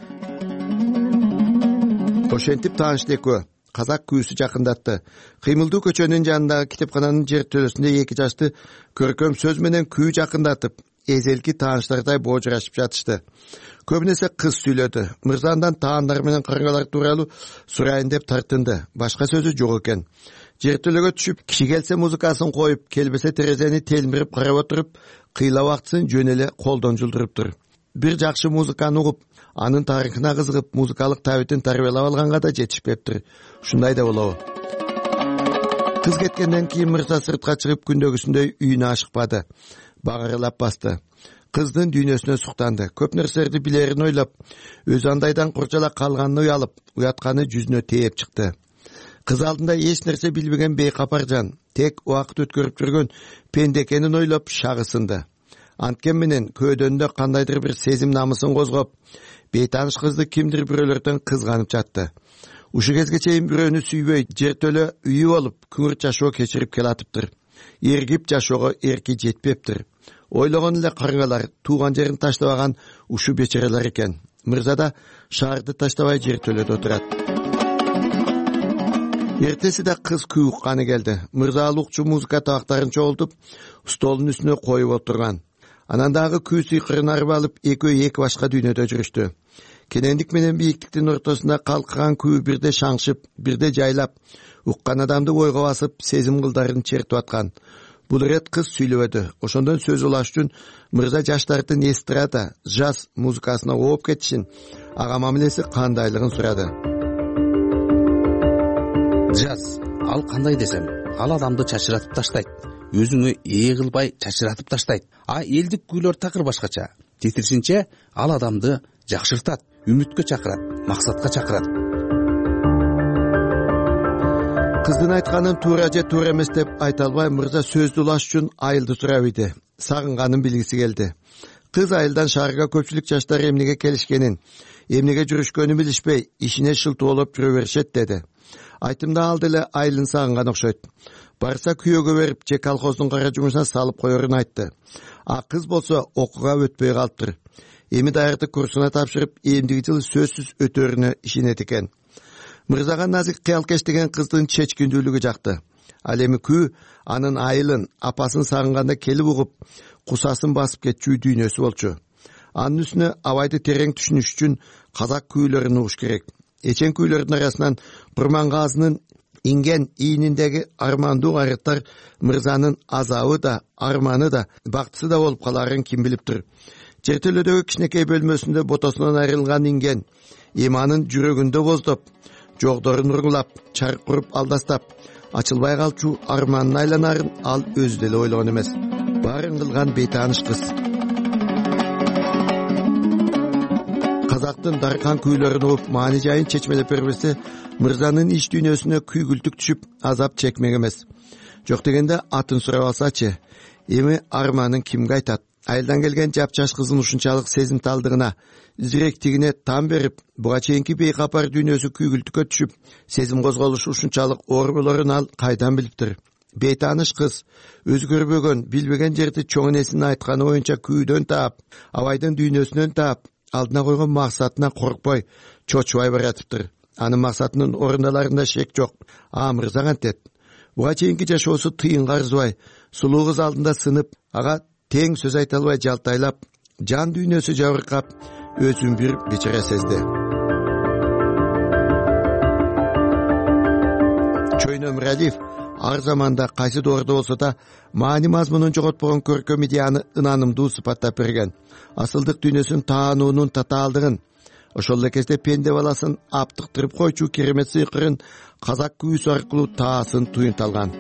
Ошентип тааныштуу экөө. Казак күүсү жакындатты. Кыймылдуу көчөнүн жанындагы китепкананын жер төлөсүндө эки жашты көркөм сөз менен күү жакындатып, эзелки тааныштардай боожурашып жатышты. Көбүнесе кыз сүйлөдү. Мырза андан таандар менен каргалар тууралуу сурайын деп тартынды. Башка сөзү жок экен. Жер төлөгө түшүп, киши келсе музыкасын коюп, келбесе терезени телмирип карап отуруп, кыйла убактысын жөн эле колдон жылдырыптыр. Бир жакшы музыканы угуп, анын тарыхына кызыгып, музыкалык табитин тарбиялап алганга да жетишпептир. Ушундай да болобу? Кыз кеткенден кийин мырза сыртка чыгып күндөгүсүндөй үйүнө ашыкпады. Багырылап басты. Кыздын дүйнөсүнө суктанды. Көп нерселерди билерин ойлоп, өзү андайдан курчала калганын уялып, уятканы жүзүнө тээп чыкты. Кыз алдында эч нерсе билбеген бейкапар жан, тек убакыт өткөрүп жүргөн пенде экенин ойлоп шагысынды. Анткен менен көөдөнүндө кандайдыр бир сезим намысын козгоп, бейтаныш кызды кимдир бирөөлөрдөн кызганып жатты. Ушу кезге чейин бирөөнү сүйбөй, жер төлө үйү болуп, күңүрт жашоо кечирип келатыптыр. Эргип жашоого эрки жетпептир. Ойлогон эле каргалар, тууган жерин таштабаган ушу бечерелер экен. Мырза да шаарды таштабай жер төлөдө отурат. Эртеси да кыз күү укканы келди. Мырза ал укчу музыка табактарын чогултуп, столдун үстүнө коюп отурган. Анан дагы күү сыйкырын арып алып экөө эки башка дүйнөдө жүрүштү. Кенендик менен бийиктиктин ортосунда калкыган күү бирде шаңшып, бирде жайлап, уккан адамды ойго басып, сезим кылдарын чертип аткан. Бул ирет кыз сүйлөбөдү. Ошондон сөз улаш үчүн мырза жаштардын эстрада, жаз музыкасына ооп кетишин, ага мамилеси кандайлыгын сурады. Жаз, ал кандай десем, ал адамды чачыратып таштайт. Өзүңө ээ кылбай чачыратып таштайт. А элдик күйлөр такыр башкача. Тетирисинче ал адамды жакшыртат, үмүткө чакырат, максатка чакырат. Кыздын айтканын туура же туура эмес деп айта албай, мырза сөздү улаш үчүн айылды сурап ийди. Сагынганын билгиси келди. Кыз айылдан шаарга көпчүлүк жаштар эмнеге келишкенин, эмнеге жүрүшкөнүн билишпей, ишине шылтоолоп жүрө беришет деди. Айтымда ал деле айылын сагынган окшойт. Барса күйөөгө берип, же колхоздун кара жумушуна салып коерун айтты. А кыз болсо окууга өтпөй калыптыр. Эми даярдык курсуна тапшырып, эмдиги жылы сөзсүз өтөрүнө ишенет экен. Мырзага назик кыялкеш деген кыздын чечкиндүүлүгү жакты. Ал эми күү анын айылын, апасын сагынганда келип угуп, кусасын басып кетчү дүйнөсү болчу. Анын үстүнө абайды терең түшүнүш үчүн казак күүлөрүн угуш керек. Эчен күүлөрдүн арасынан Курмангазынын инген ийниндеги армандуу арыттар мырзанын азабы да, арманы да, бактысы да болуп каларын ким билиптир. Жер төлөдөгү кичинекей бөлмөсүндө ботосунан айрылган инген эманын жүрөгүндө боздоп, жогдорун уруңлап, чарк куруп алдастап, ачылбай калчу арманын айланарын ал өзү деле ойлогон эмес. Баарын кылган бейтааныш кыз. Казактын даркан күүлөрүн угуп, маани жайын чечмелеп бербесе, мырзанын иш дүйнөсүнө күйгүлтүк түшүп, азап чекмек эмес. Жок дегенде атын сурап алсачы, эми арманын кимге айтат? Айылдан келген жапчаш кыздын ушунчалык сезимталдыгына, зиректигине тан берип, буга чейинки бейкапар дүйнөсү күйгүлтүккө түшүп, сезим козголушу ушунчалык оор болорун ал кайдан билиптир? Бейтааныш кыз өзгөрбөгөн, билбеген жерди чоң энесинин айтканы боюнча күүдөн таап, абайдын дүйнөсүнөн таап, алдына койгон максатына коркпой, чочубай баратыптыр. Анын максатынын орундаларында шек жок. А мырза кантет? Буга чейинки жашоосу тыйынга арзыбай, сулуу кыз алдында сынып, ага тең сөз айта албай жалтайлап, жан дүйнөсү жабыркап, өзүн бир бечара сезди. Чойно Миралиев ар заманда кайсы доордо болсо да маани мазмунун жоготпогон көркөм идеяны ынанымдуу сыпаттап берген. Асылдык дүйнөсүн таануунун татаалдыгын, ошол эле кезде пенде баласын аптыктырып койчу керемет сыйкырын казак күүсү аркылуу таасын туюнталган.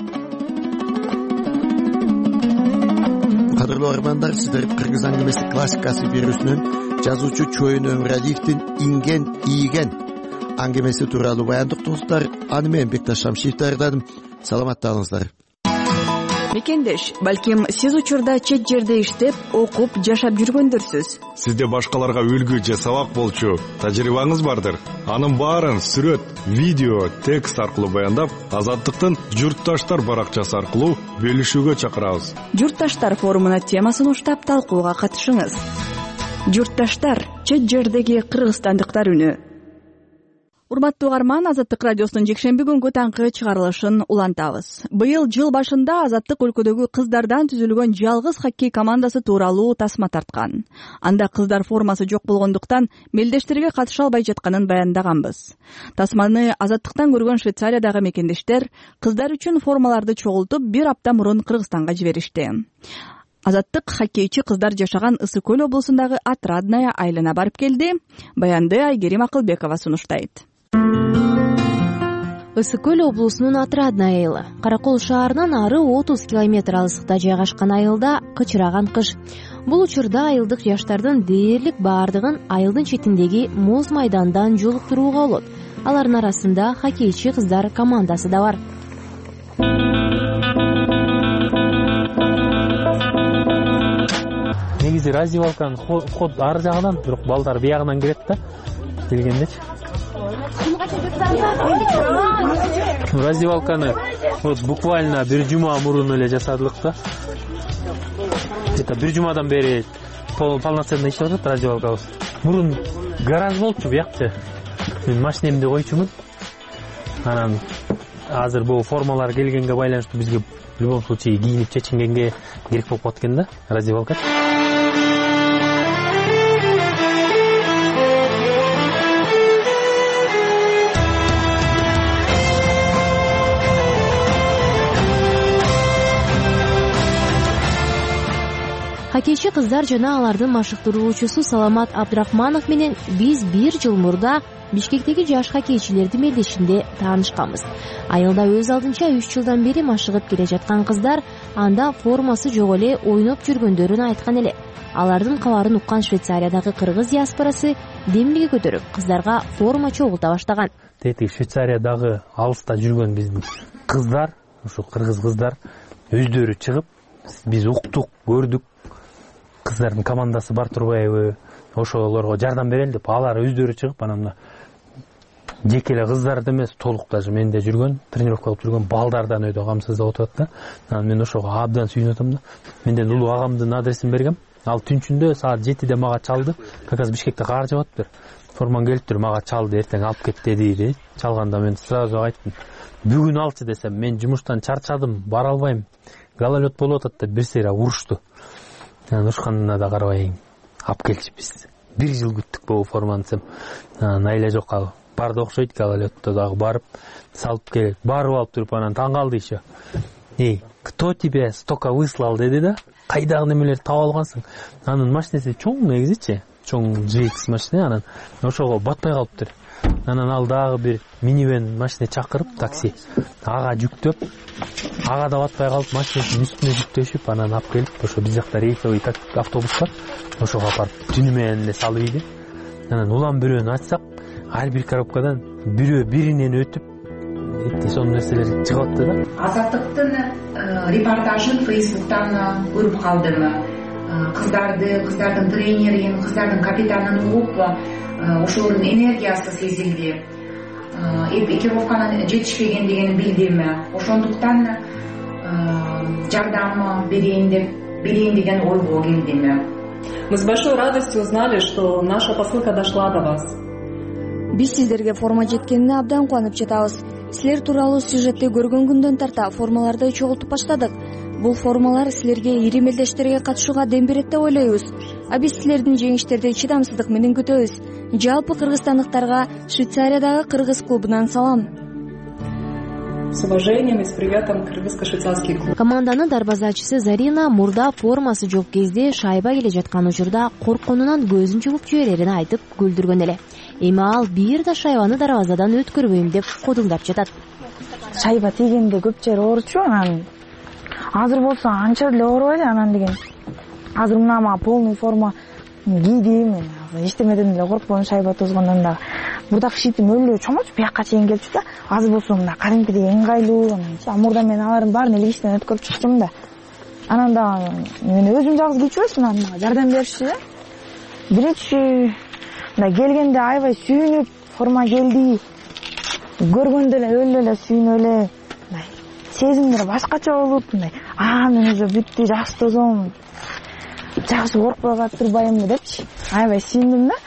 Кадырлуу армандар, сиздер Кыргыз аңгемеси классикасы берүүсүнөн жазуучу Чойно Миралиевдин «Инген, ийген» аңгемеси тууралуу баяндык достор. Аны мен Бекташ Шамшиев даярдадым. Саламатта болуңуздар. Мекендеш, балким сиз учурда чет жерде иштеп, окуп, жашап жүргөндөрсүз. Сизде башкаларга үлгү же сабак болчу тажрыйбаңыз бардыр. Анын баарын сүрөт, видео, текст аркылуу баяндап, Азаттыктын Журтташтар баракчасы аркылуу бөлүшүүгө чакырабыз. Журтташтар форумуна темасын уштап талкууга катышыңыз. Журтташтар, чет жердеги кыргызстандыктар үнү. Урматтуу угарман, Азаттык радиосунун жекшемби күнгү таңкы чыгарылышын улантабыз. Быйыл жыл башында Азаттык өлкөдөгү кыздардан түзүлгөн жалгыз хоккей командасы тууралуу тасма тарткан. Анда кыздар формасы жок болгондуктан мелдештерге катыша албай жатканын баяндаганбыз. Тасманы Азаттыктан көргөн Швейцариядагы мекендештер кыздар үчүн формаларды чогултуп бир апта мурун Кыргызстанга жиберишти. Азаттык хоккейчи кыздар жашаган Ысык көл облусундагы Отрадная айылына барып келди. Баянды Айгерим Акылбекова сунуштайт. Ысык көл облусунун Отрадная айылы. Каракол шаарынан ары отуз километр алыстыкта жайгашкан айылда кычыраган кыш. Бул учурда айылдык жаштардын дээрлик баардыгын айылдын четиндеги муз майдандан жолуктурууга болот. Алардын арасында хоккейчи кыздар командасы да бар. Негизи раздевалканын ход ар жагынан, бирок балдар биягынан кирет да. Келгендечи. Раздевалканы вот буквально бир жума мурун эле жасадык да. Это бир жумадан бери полноценно иштеп атат раздевалкабыз. Мурун гараж болчу буякчы. Мен машинемди койчумун. Анан азыр бул формалар келгенге байланыштуу бизге в любом случае кийинип чечингенге керек болуп калат экен да раздевалка. Хоккейчи кыздар жана алардын машыктыруучусу Саламат Абдрахманов менен биз бир жыл мурда Бишкектеги жаш хоккейчилерди мелдешинде таанышканбыз. Айылда өз алдынча үч жылдан бери машыгып келе жаткан кыздар анда формасы жок эле ойноп жүргөндөрүн айткан эле. Алардын кабарын уккан Швейцариядагы кыргыз диаспорасы демилге көтөрүп, кыздарга форма чогулта баштаган. Тети Швейцариядагы алыста жүргөн биздин кыздар, ушул кыргыз кыздар өздөрү чыгып, биз уктук, көрдүк. Кыздардын командасы бар турбайбы, ошолорго жардам берели деп алар өздөрү чыгып, анан жеке эле кыздарды эмес, толук даже менде жүргөн, тренировка кылып жүргөн балдардан өйдө камсыздап отурат да. Анан мен ошого абдан сүйүнүп атам да. Менден улуу агамдын адресин бергем. Ал түнчүндө саат жетиде мага чалды. Как раз Бишкекте кар жаптыр. Форман келиптир, мага чалды, эртең алып кет деди. Чалганда мен сразу айттым. Бүгүн алчы десем, мен жумуштан чарчадым, бара албайм. Гололед болуп атат деп бир сейре урушту. Анан ушканына да карабай алып келчүбүз. Бир жыл күттүк бул форманы десем. Анан айла жок ал. Барды окшойт, гололедто дагы барып салып келет. Барып алып туруп анан таң калды еще. Эй, кто тебе столько выслал деди да? Кайдагы немелерди таап алгансың? Анын машинеси чоң негизичи, чоң джи икс машина, анан ошого батпай калыптыр. Анан ал дагы бир минивэн машина чакырып, такси. Ага жүктөп, ага да батпай калып, машинанын үстүнө жүктөшүп, анан алып келип, ошо биз жакта рейсовый автобус бар. Ошого апарып түнү менен эле салып ийди. Анан улам бирөөнү ачсак, ар бир коробкадан бирөө биринен өтүп, сонун нерселер чыгып атты да. Азаттыктын репортажын Фейсбуктан көрүп калдым. Кыздарды, кыздардын тренерин, кыздардын капитанын угуп, ошолордун энергиясы сезилди. Экипировканын жетишпеген дегенин билдим. Ошондуктан жардам берейин деп, берейин деген ойго келдим. Мы с большой радостью узнали, что наша посылка дошла до вас. Биз сиздерге форма жеткенине абдан кубанып жатабыз. Силер тууралуу сюжетти көргөн күндөн тарта формаларды чогултуп баштадык. Бул формалар силерге ири мелдештерге катышууга дем берет деп ойлойбуз. А биз силердин жеңиштерди чыдамсыздык менен күтөбүз. Жалпы кыргызстандыктарга Швейцариядагы кыргыз клубунан салам. С уважением и с приветом кыргызско-швейцарский клуб. Команданын дарбазачысы Зарина мурда формасы жок кезде шайба келе жаткан учурда коркконунан көзүн жумуп жиберерин айтып күлдүргөн эле. Эми ал бир да шайбаны дарбазадан өткөрбөйм деп кодулдап жатат. Шайба тийгенде көп жери ооручу, анан азыр болсо анча деле оорубайт анан деген. Азыр мына мага полный форма кийдим, эчтемеден деле коркпойм шайба тозгондон да. Мурдагы шитим өлө чоңочу биякка чейин келчү да. Азыр болсо мына кадимкидей ыңгайлуу, анан мурда мен алардын баарын эле иштен өткөрүп чыктым да. Анан да мен өзүм жалгыз кийчүбөз, анан мага жардам беришти да. Биринчи мына келгенде аябай сүйүнүп, форма келди. Көргөндө эле өлө эле сүйүнүп эле. Сезимдер башкача болуп, мындай, а мен уже бүттү, жакшы тозом. Жакшы коркпой калып турбаймынбы депчи. Аябай сүйүндүм да.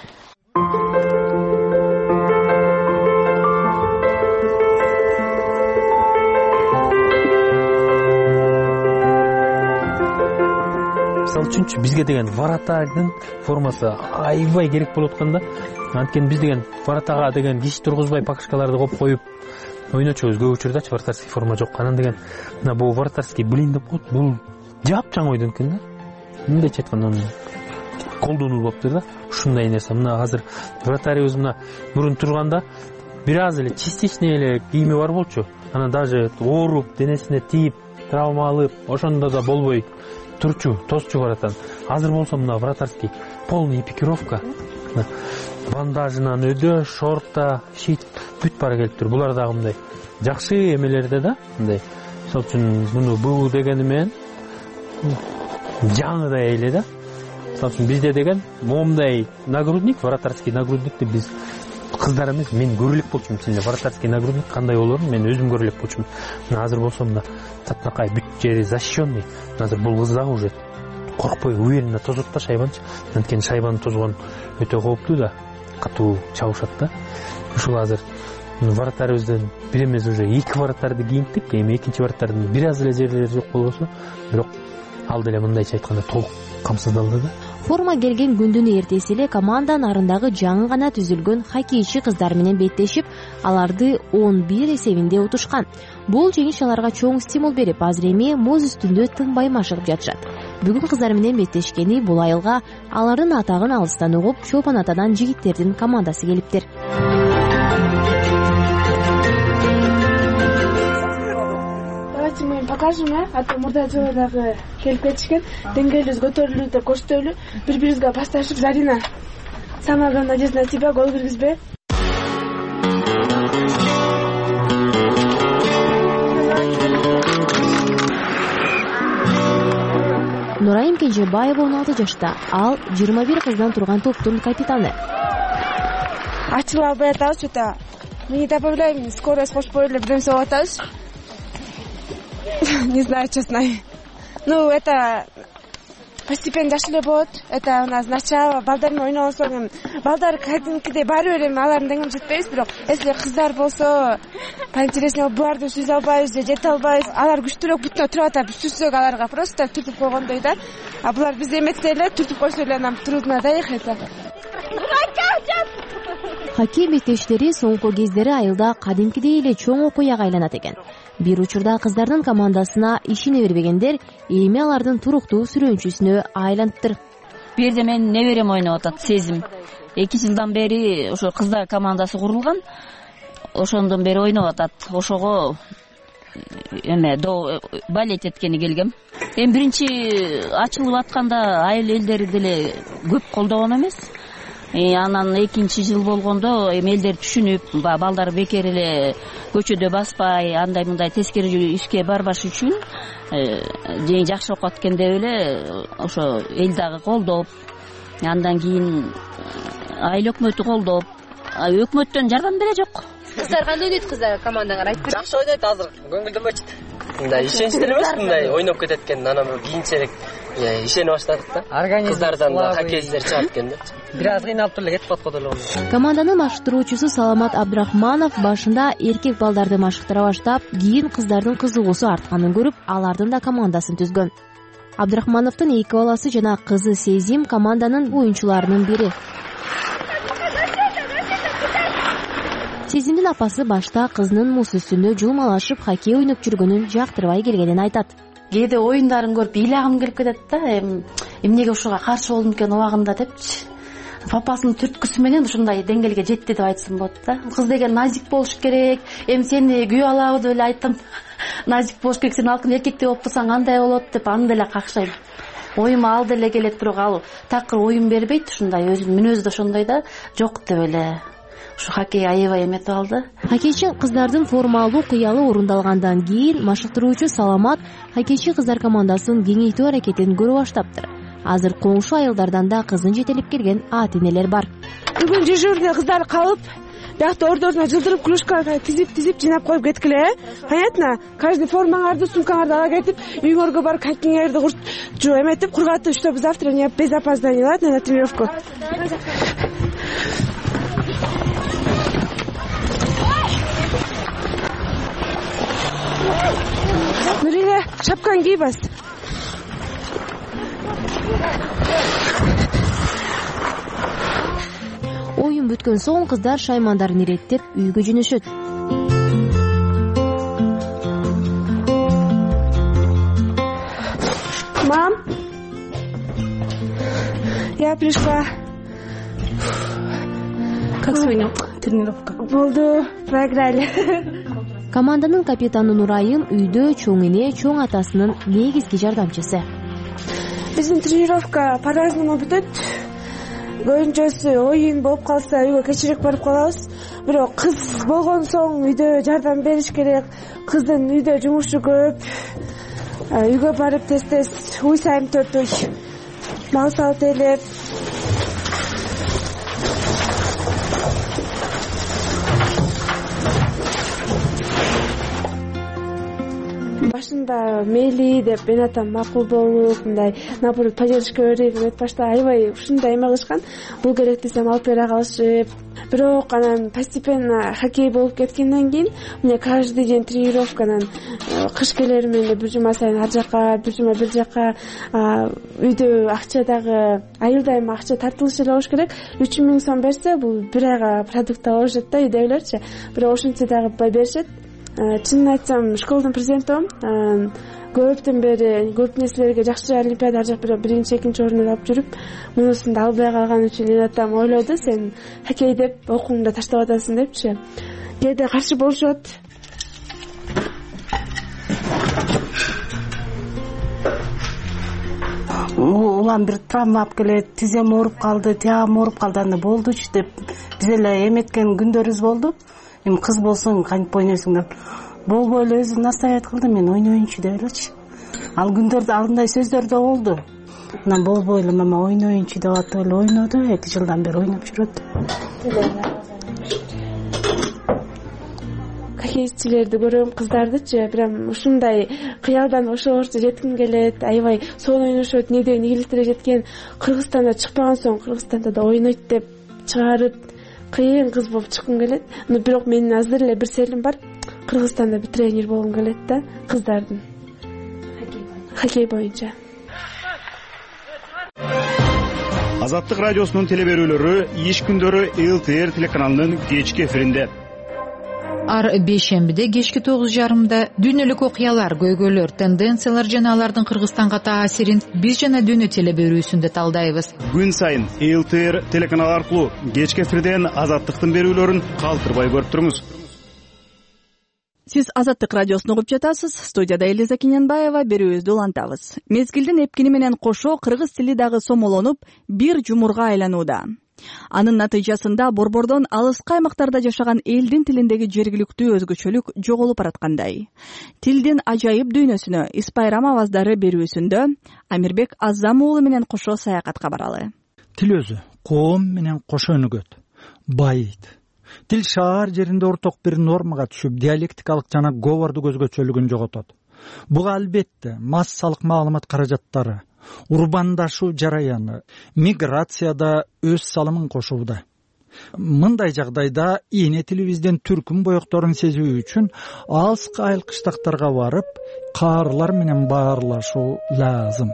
Мисалы үчүнчү бизге деген вратардын формасы аябай керек болуп атканда, анткени биз деген вратага деген киши тургузбай пакчкаларды коюп коюп ойночубуз көп учурдачы вратарский форма жок. Анан деген мына бул вратарский блин деп коет. Бул жапжаң ойдон экен да. Мындайча айтканда колдонуу болуптур да. Ушундай нерсе. Мына азыр вратарыбыз мына мурун турганда бир аз эле частичный эле кийими бар болчу. Анан даже ооруп, денесине тийип, травма алып, ошондо да болбой турчу, тосчу баратан. Азыр болсо мына вратарский полный экипировка. Бандажынан өдө, шорта, щит бүт бара келиптир. Булар дагы мындай жакшы эмелерде да, мындай. Мисалы үчүн муну буу дегени менен жаңыдай эле да. Мисалы үчүн бизде деген момундай нагрудник, вратарский нагрудникти биз кыздар эмес, мен көрө элек болчумун. Чын эле вратарский нагрудник кандай болорун мен өзүм көрө элек болчумун. Мына азыр болсо мына татнакай бүт жери защищенный. Азыр бул кыз дагы уже коркпой уверенно тозот да шайбанчы. Анткени шайбаны тозгон өтө кооптуу да, катуу чабышат да. Ушул азыр вратарыбыздан бир эмес уже эки вратарды кийинттик. Эми экинчи вратардын бир аз эле жерлери жок болбосо, бирок ал деле мындайча айтканда толук камсыздалды да. Форма келген күндүн эртеси эле команда нарындагы жаңы гана түзүлгөн хоккейчи кыздар менен беттешип, аларды он бир эсебинде утушкан. Бул жеңиш аларга чоң стимул берип, азыр эми муз үстүндө тынбай машыгып жатышат. Бүгүн кыздар менен беттешкени бул айылга алардын атагын алыстан угуп, Чолпон атадан жигиттердин командасы келиптир. Давайте мы им покажем, а то мурда жолу дагы келип кетишкен. Деңгээлибиз көтөрүлдү деп көрсөтөлү. Бири-бирибизге пасташып, Зарина, самая главная надежда на тебя, гол киргизбе. Нурайым Кенжебаева он алты жашта. Ал жыйырма бир кыздан турган топтун капитаны. Ачыла албай атабыз, что-то мы не добавляем скорость, хош поели, бирдемсе болуп атабыз. Не знаю, честно. Ну, это постепенно жашыл эле болот. Это у нас начало, балдар менен ойногон соң балдар кадимкидей баары бир эми алардын деңгээлине жетпейбиз, бирок если кыздар болсо поинтереснее буларды сүзө албайбыз же жете албайбыз. Алар күчтүүрөөк бүтүнө туруп атат, сүзсөк аларга просто түртүп койгондой да. А булар биз эметсе эле түртүп койсо эле нам трудно доехать. Хоккей беттештери соңку кездери айылда кадимкидей эле чоң окуяга айланат экен. Бир учурда кыздардын командасына ишине бербегендер эми алардын туруктуу сүрөөнчүсүнө айланыптыр. Бул жерде менин неберем ойноп атат, Сезим. эки жылдан бери ошо кыздар командасы курулган. Ошондон бери ойноп атат. Ошого эме балет эткени келгем. Эми биринчи ачылып атканда айыл элдери деле көп колдогон эмес. Анан экинчи жыл болгондо эми элдер түшүнүп, балдар бекер эле көчөдө баспай, андай мындай тескери ишке барбаш үчүн жең жакшы окуп аткен деп эле ошо эл дагы колдоп, андан кийин айыл өкмөтү колдоп, өкмөттөн жардам деле жок. Кыздар кандай ойнойт, кыздар командаңар айтып берчи. Жакшы ойнойт, азыр көңүлдөнбөйт. Мындай ишеничтер эмес, мындай ойноп кетет экен, анан кийинчерээк ишене баштадык да. Кыздардан да хоккейчилер чыгат экен деп. Бир аз кыйналып эле кетип аткан деле. Команданын машыктыруучусу Саламат Абдрахманов башында эркек балдарды машыктыра баштап, кийин кыздардын кызыгуусу артканын көрүп, алардын да командасын түзгөн. Абдрахмановдун эки баласы жана кызы Сезим команданын оюнчуларынын бири. Сезимдин апасы башта кызынын муз үстүндө жулмалашып хоккей ойноп жүргөнүн жактырбай келгенин айтат. Кээде оюндарын көрүп ыйлагым келип кетет да, эмнеге ушуга каршы болдум экен убагында депчи. Папасынын түрткүсү менен ушундай деңгээлге жетти деп айтсам болот да. Кыз деген назик болуш керек. Эми сени күйөө алабы деп эле айттым. Назик болуш керек, сен алкын эркектей болуп турсаң кандай болот деп аны деле какшайм. Оюма ал деле келет, бирок ал такыр оюн бербейт, ушундай өзүнүн мүнөзү да ошондой да, жок деп эле. Ушу хоккей аябай эметип алды. Хоккейчи кыздардын формалуу кыялы орундалгандан кийин машыктыруучу Саламат хоккейчи кыздар командасын кеңейтүү аракетин көрүп баштаптыр. Азыр коңшу айылдардан да кызын жетелеп келген ата энелер бар. Бүгүн дежурный кыздар калып, биякта ордоруна жылдырып клюшкага тизип-тизип жыйнап коюп кеткиле. Понятно? Каждый формаңарды, сумкаңарды ала кетип, үйүңөргө барып хоккейңерди курт жоо эметип, кургатып, чтобы завтра не без опоздания, ладно, на тренировку. Нуриле, шапкаңды кий бас. Оюн бүткөн соң кыздар шаймандарын иреттеп үйгө жөнөшөт. Мам, я пришла. Как сегодня тренировка? Болду, проиграли. Команданын капитаны Нурайым үйдө чоң эне, чоң атасынын негизги жардамчысы. Биздин тренировка по-разному бүтөт. Көбүнчөсү оюн болуп калса үйгө кечирээк барып калабыз. Бирок кыз болгон соң үйдө жардам бериш керек. Кыздын үйдө жумушу көп. Үйгө барып тез-тез уй сайын төрт уй мал салып элеп. башында мейли деп мен атам макул болуп мындай наоборот поддержка берип эметип башта аябай ушундай эме кылышкан. Бул керек десем алып бере калышып, бирок анан постепенно хоккей болуп кеткенден кийин мне каждый день тренировканан кыш келери менен бир жума сайын ар жака, бир жума бир жака, үйдө акча дагы айылдайым акча тартылышы эле болуш керек. үч миң сом берсе бул бир айга продукт алып алышат да үйдөгүлөрчү. Бирок ошентсе дагы беришет. Чынын айтсам, школдун президентимин. Көптөн бери көп нерселерге жакшы олимпиада ар жак биринчи, экинчи орунду алып жүрүп, мунусун да албай калган үчүн мен атам ойлоду, сен хоккей деп окууңду таштап атасың депчи. Кээде каршы болушат. Улам бир травма алып келет, тизем ооруп калды, тиягым ооруп калды, анда болдучу деп биз эле эметкен күндөрүбүз болду. Эми кыз болсоң кантип ойнойсуң деп. Болбой эле өзү настоять кылды, мен ойнойюнчу деп элечи. Ал күндөрдө андай сөздөр да болду. Анан болбой эле мама ойнойюнчу деп атып эле ойноду, эки жылдан бери ойноп жүрөт. Хоккейчилерди көрөм, кыздардычы, прям ушундай кыялдан ошогорчу жетким келет, аябай сонун ойношот, не деген ийгиликтер жеткен. Кыргызстанда чыкпаган соң Кыргызстанда да ойнойт деп чыгарып кыйын кыз болуп чыккым келет. Но бирок менин азыр эле бир селим бар. Кыргызстанда бир тренер болгум келет да, кыздардын хоккей боюнча. Азаттык радиосунун телеберүүлөрү иш күндөрү эл ти эр телеканалынын кечки эфиринде. Ар бейшембиде кечки тогуз жарымда дүйнөлүк окуялар, көйгөйлөр, тенденциялар жана алардын Кыргызстанга таасирин биз жана дүйнө телеберүүсүндө талдайбыз. Күн сайын эл ти эр телеканалы аркылуу кечки эфирден Азаттыктын берүүлөрүн калтырбай көрүп туруңуз. Сиз Азаттык радиосун угуп жатасыз. Студияда Элиза Кененбаева, берүүбүздү улантабыз. Мезгилдин эпкини менен кошо кыргыз тили дагы сомолонуп, бир жумурга айланууда. Анын натыйжасында борбордон алыскы аймактарда жашаган элдин тилиндеги жергиликтүү өзгөчөлүк жоголуп бараткандай. Тилдин ажайып дүйнөсүнө Ис Байрам аваздары берүүсүндө Амирбек Азам уулу менен кошо саякатка баралы. Тил өзү коом менен кошо өнүгөт, байыйт. Тил шаар жеринде орток бир нормага түшүп, диалектикалык жана говордук өзгөчөлүгүн жоготот. Буга албетте массалык маалымат каражаттары, урбандашуу жараяны, миграцияда өз салымын кошууда. Мындай жагдайда ийне тилибизден түркүм боекторун сезүү үчүн алыскы айыл кыштактарга барып, каарылар менен баарлашуу лазым.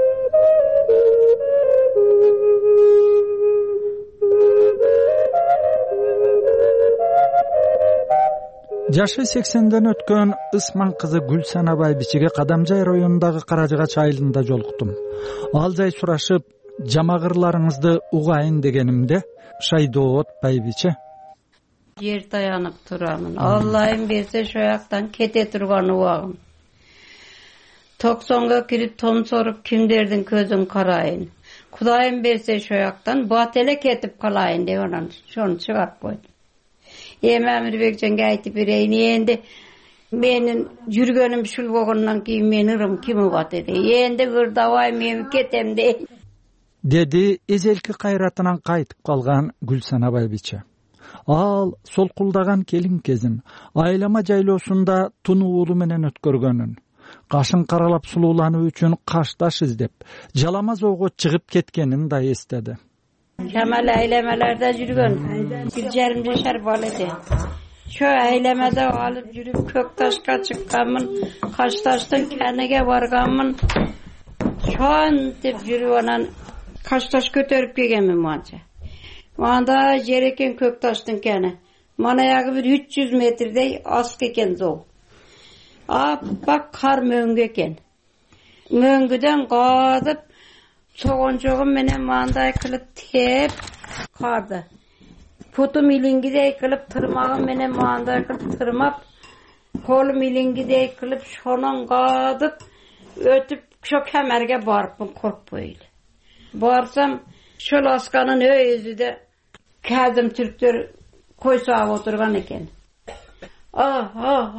Жашы сексенден өткөн Ысман кызы Гүлсана Байбичеге Кадамжай районундагы Каражыгач айылында жолуктум. Ал жай сурашып, жамагырларыңызды угайын дегенимде, Шайдоот Байбиче: Жер таянып турамын. Аллайым берсе шояктан кете турган убагым. токсонго кирип томсоруп кимдердин көзүн карайын. Кудайым берсе шояктан бат эле кетип калайын деп анан шону чыгарып койдум. Эми Амирбек жанга айтып берейин, энди менин жүргөнүм ушул болгондон кийин мен ырым ким угат эди. Энди кырдабай мен кетем дейт. Деди эзелки кайратынан кайтып калган Гүлсана Байбиче. Ал солкулдаган келин кезин айлама жайлоосунда тунуулу менен өткөргөнүн, кашын каралап сулуулануу үчүн кашташ издеп, жаламаз ого чыгып кеткенин да эстеди. Kemal eylemelerde жүргөн. Bir жарым жашар бала эди. Şu eylemede alıp жүрүп Köktaş'a çıkkanmın, Kaştaş'tan kenege barganmın. Şoan dep жүрүп anan Kaştaş kötörüp kelgenmin mança. Manda jer eken Köktaş'tın kene. Mana yagı bir üç yüz metrdey ask eken zol. Bak kar möngü eken. Möngüden qadıp soğoncuğum menen manday kılıp tep kardı. Putum ilingidey kılıp tırmağım menen manday kılıp tırmap, kolum ilingidey kılıp şonan qadıp, ötüp şu kemerge barıpın kork böyle. Barsam şol askanın özü de keldim Türkler koysağa oturgan eken. Ah ah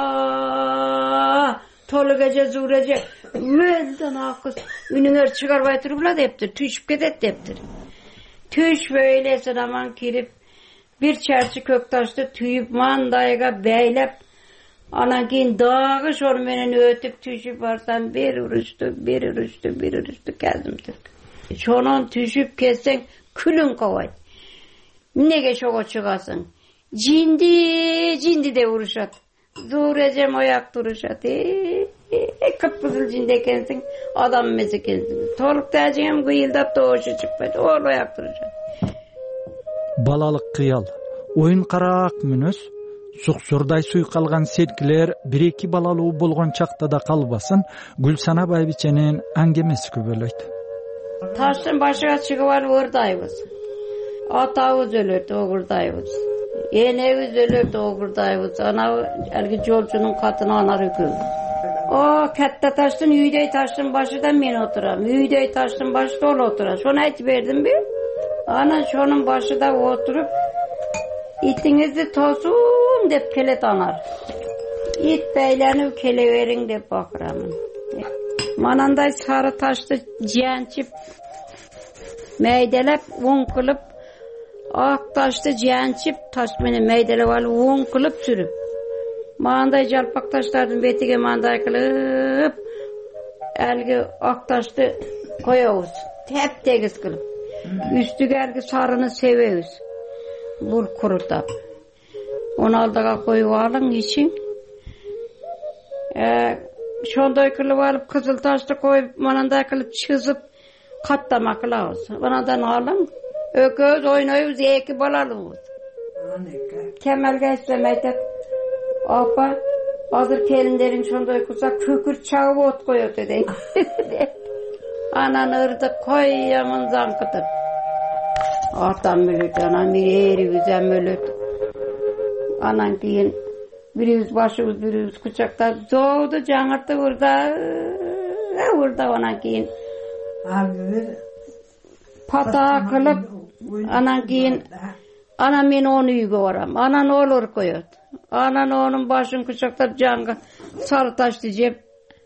ah tolu gece zurece Ölden akız ününger çıkarbay turubla deptir, tüyüşüp kedet deptir. Tüyüş böylesin aman kirip bir çerçi Köktaş'ta tüyüp mandayga beylep Анан кийин дагы ошол менен өтүп түшүп барсам бир урушту, бир урушту, бир урушту казымды. Шонон түшүп келсең күлүң кабайт. Эмнеге ошого чыгасың? Жинди, жинди деп урушат. Зуур эжем аяк турушат. Э, кыпкызыл жинди экенсиң, адам эмес экенсиң. Толук тажыгым кыйылдап тоошу чыкпайт. Ол аяк турушат. Балалык кыял, оюн караак мүнөз, суксурдай суйкалган серкилер бир эки балалуу болгон чакта да калбасын Гүлсана байбиченин аңгемеси күбөлөйт. Таштын башыга чыгып алып ырдайбыз. Атабыз өлөт, огурдайбыз. Энебиз өлөт, огурдайбыз. Ана алги жолчунун катына анар экөөбүз. О, катта таштын, үйдөй таштын башыда мен отурам. Үйдөй таштын башында ол отурат. Шону айтып бердимби? Анан шонун башыда отуруп, итиңизди тосун деп келет анар. Ит бейленип келе бериң деп бакырамын. Манандай сары ташты жанчып, мейделеп, оң кылып, ак ташты жанчып, таш менен мейделеп алып, оң кылып сүрүп. Мандай жалпак таштардын бетиге мандай кылып, әлги ак ташты коебуз. Теп-тегиз кылып. Үстүгө әлги сарыны себебиз. Бул курутап. Onu алдыга коюп алың ичиң. Э, шондой кылып алып кызыл ташты коюп, манандай кылып чызып каттама кылабыз. Мындан алың. Экөөбүз ойнойбуз, эки балалыбыз. Кемалге айтсам айтат. Апа, азыр келиндериң шондой кылса көкүрт чагып от коет дейт. Анан ырды коямын заңкытып. Атам өлөт, анан эрибиз эм өлөт. Анан кийин бирибиз башыбыз, бирибиз кучактап, зоодо жаңыртып урда, урда анан кийин пата кылып, анан кийин анан мен onu үйгө барам. Анан олор коет. Анан онун башын кучактап жаңга сары ташты жеп,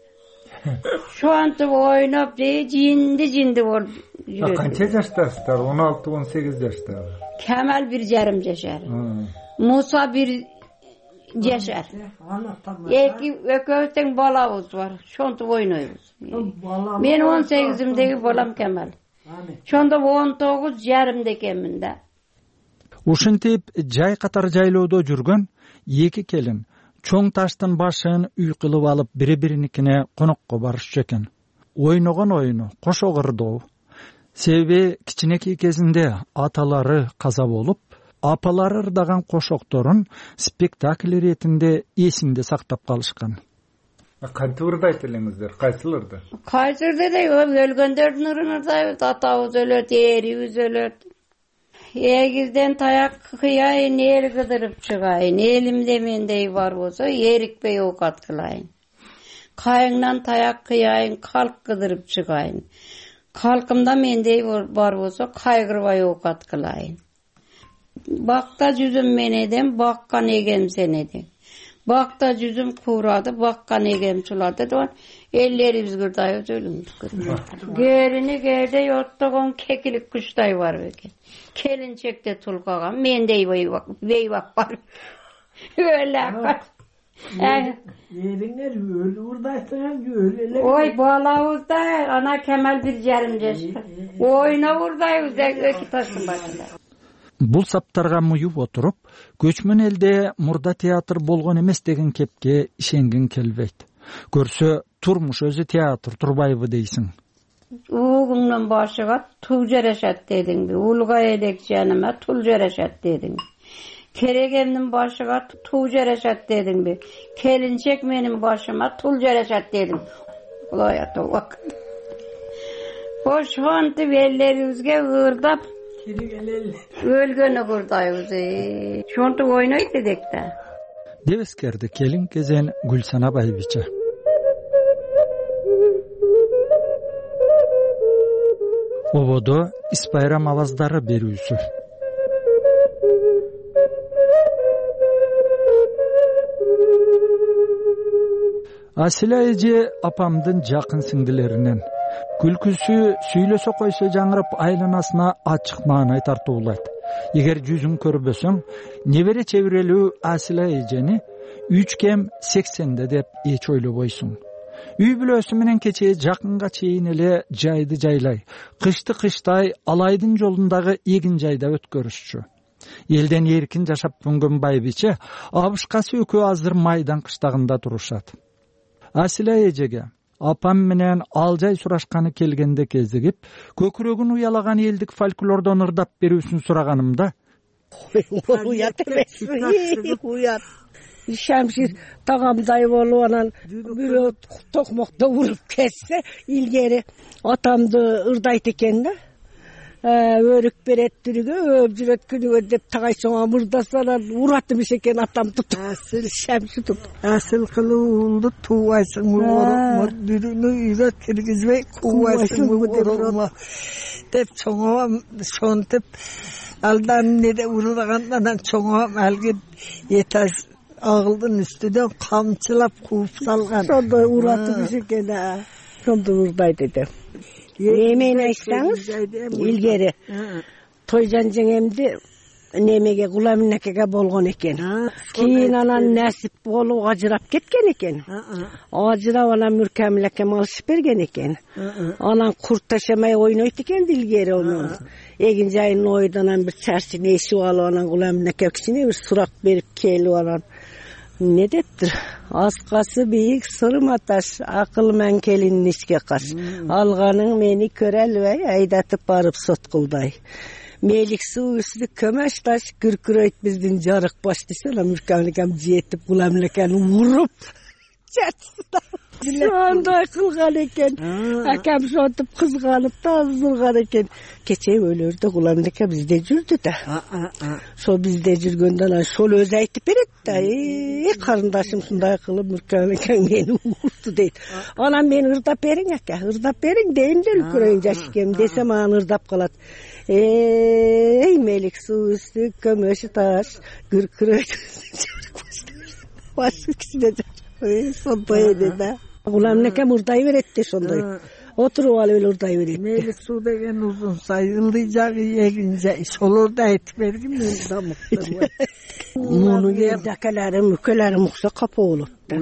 шуантып ойноп, жинди-жинди болуп жүрөт. Канча жаштасыздар? он алты он сегиз жаштагы. Кемал бир жарым жашар. Муса бир жашар. Эки экөөбүз тең балабыз бар. Шонтуп ойнойбуз. Мен он сегизимдеги балам Кемал. Шондо он тогуз жарымда экенмин да. Ушинтип жай катар жайлоодо жүргөн эки келин чоң таштын башын үй кылып алып бири-бириникине конокко барышчу экен. Ойногон оюну кошо кырдоо. Себеби кичинекей кезинде аталары каза болуп, апалары ырдаган кошокторун спектакль иретинде эсинде сактап калышкан. Кантип ырдайт элеңиздер? Кайсыларды? Кайсыларды да өлгөндөрдүн ырын ырдайбыз. Атабыз өлөт, эрибиз өлөт. Эгизден таяк кыяйын, эл кыдырып чыгайын. Элимде мендей бар болсо, эрикпей оокат кылайын. Кайыңнан таяк кыяйын, калк кыдырып чыгайын. Калкымда мендей бар болсо, кайгырбай оокат кылайын. Бакта жүзүм мен едем, баккан эгем сен эдиң. Бакта жүзүм куурады, баккан эгем сулады. Эллерибиз кырдайбыз, өлүмүз кырдайбыз. Керини кердей оттогон кекилик кучтай бар экен. Келинчекте тулкаган, мендей бейбак бар. Өлөк. Эриңер өлү урдайсыңар, өлү. Ой, балабызда ана Кемал бир жарым жашта. Ойноп урдайбыз эки таштын башында. Бул саптарга муюп отуруп, көчмөн элде мурда театр болгон эмес деген кепке ишенгин келбейт. Көрсө турмуш өзү театр турбайбы дейсиң. Угуңдун башыга тул жарашат дедиңби, улга элек жаныма тул жарашат дедиң. Керегемдин башыга тул жарашат дедиңби, келинчек менин башыма тул жарашат дедиң. Кудай атабак. Ошонтип эллерибизге ырдап өлгөнү курдайбыз. Шонтуп ойнойт эдик да. Деп эскерди келин кезен Гүлсана байбиче. Ободо испайрам аваздары берүүсү. Асила эже апамдын жакын сиңдилеринен. Күлкүсү сүйлөсө койсо жаңырып айланасына ачык маанай тартуулайт. Эгер жүзүн көрбөсөң, небере чебирелүү Асила эжени үч кем сексенде деп эч ойлобойсуң. Үй бүлөсү менен кечээ жакынга чейин эле жайды жайлай, кышты кыштай алайдын жолундагы эгин жайда өткөрүшчү. Элден эркин жашапөнгөн байбиче абышкасы экөө азыр майдан кыштагында турушат. Асила эжеге апам менен ал жай сурашканы келгенде кезигип, көкүрөгүн уялаган элдик фольклордон ырдап берүүсүн сураганымда, уят эмес, уят. Шамшир тагамдай болуп анан бирөө токмокто уруп кетсе, илгери атамды ырдайт экен да. Өрүк берет түрүгө, өп жүрөт күнүгө деп тагайсоңа мурдаса анан урат эмес экен атам тутуп. Асыл Шамшир тутуп. Асыл кылуунду туубайсың мурмур, дүрүнү үйгө киргизбей куубайсың мурмур деп чоңоом шонтуп алдан неде урулагандан анан чоңоом алгы этаж агылдын үстүнөн камчылап кууп салган. Сонда уратып экен, сонда урдайт эди. Эмени айтсаңыз, илгери Тойжан жеңемди немеге Гуламинакеге болгон экен. Кийин анан насип болуп ажырап кеткен экен. Ажырап анан Мүркамилекке алышып берген экен. Анан курт ташамай ойнойт экен илгери ону. Эгин жайын ойдонан бир чарчын эшип алып анан Гуламинакке кичине бир сурак берип келип анан не дептир? Аскасы бийик сырма таш, акыл мен келин ишке каш. Алганың мени көрө албай, айдатып барып сот кылдай. Мелик суу үстү көмөш таш, күркүрөйт биздин жарык баш десе, Мүркамилекем жетип Гуламинакени уруп жатсыда. Сондай кылган экен. Акам шонтуп кызганып тазылган экен. Кечээ өлөрдө Гуламинаке бизде жүрдү да. Сол бизде жүргөндө анан шол өзү айтып берет да. Э, карындашым мындай кылып Мүркамилекең мени урду дейт. Анан мени ырдап бериң ака, ырдап бериң дейм да үлкүрөйүн жашкем десем анан ырдап калат. Эй, мелик суу үстү көмөш таш, күркүрөйт. Башы кичине жаш. Сондай эди да. Гуламинакке урдай берет де сондай. Отуруп алып эле урдай берет. Мелик суу деген узун сай, ылдый жагы эгин жай. Шолорду айтып бергим мен дамыктым. Муну жерде акаларым, үкөлөрүм укса капа болот да.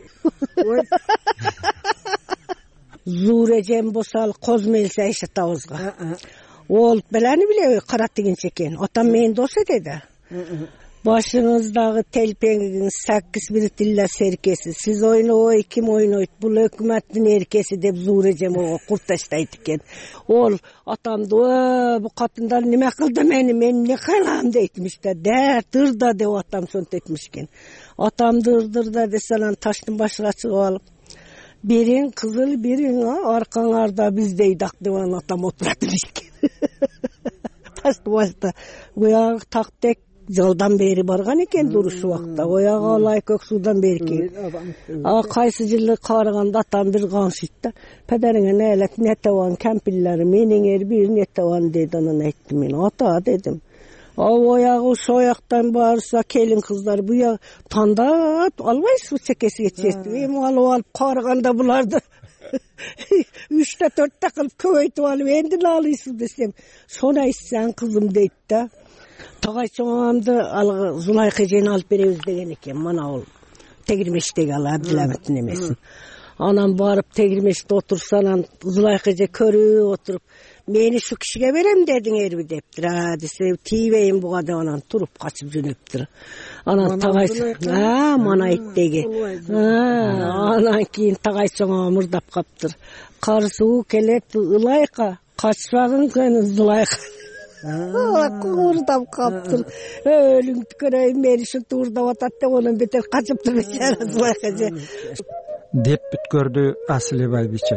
Зуурежем босал коз мелсе Айша табызга. Ол белени билеби кара тигинче экен. Атам менин дос эди. Başınızdagы телпеңиңиз саккыз бир тилла серкеси. Сиз ойнобой, ким ойнойт? Бул өкмөттүн эркеси деп Зуурежем ого курташтайт экен. Ол атамды, бу катындар неме кылды мени, мен эмне кылам дейтмиш да. Дәрт ырда деп атам сонтип этмиш экен. Атамды ырдырда десе анан таштын башына чыгып алып, бириң кызыл, бириң аркаңарда биздей дак деп анан атам отурат экен. Таштын башында буяк тактек жалдан бери барган экен дуруш убакта. Ояга алай көк суудан бери экен. А кайсы жылы карыганда атам бир камшыйт да. Педериңе нелет нетебан кемпирлери мениңер бир нетебан деди. Анан айттым мен, ата дедим. А оягы сояктан барса келин кыздар буя тандап албайсызбы чекесиге чертип. Эми алып алып карыганда буларды үчтө төрттө кылып көбөйтүп алып энди алыйсыз десем, сону айтсаң кызым дейт да. Тагайчоңамды алгы Зулайка эжени алып беребиз деген экен. Мана ол тегирмештеги ал Абдиламиттин эмесин. Анан барып тегирмеште отурса, анан Зулайка эже көрүп отуруп, мени şu кишиге берем дедиңерби дептир. А десе, тийбейин буга деп анан туруп качып жөнөптүр. Анан тагайчы, а, мана айттеги. Анан кийин тагайчоңа мырдап каптыр. Карсуу келет Ылайка, качпагын көңүл Зулайка. Куурдап каптыр. Өлүң көрөйүн мени ушинтип уурдап атат деп анан бетер качыптыр бечара Зулайка эже. Деп бүткөрдү Асиле байбиче.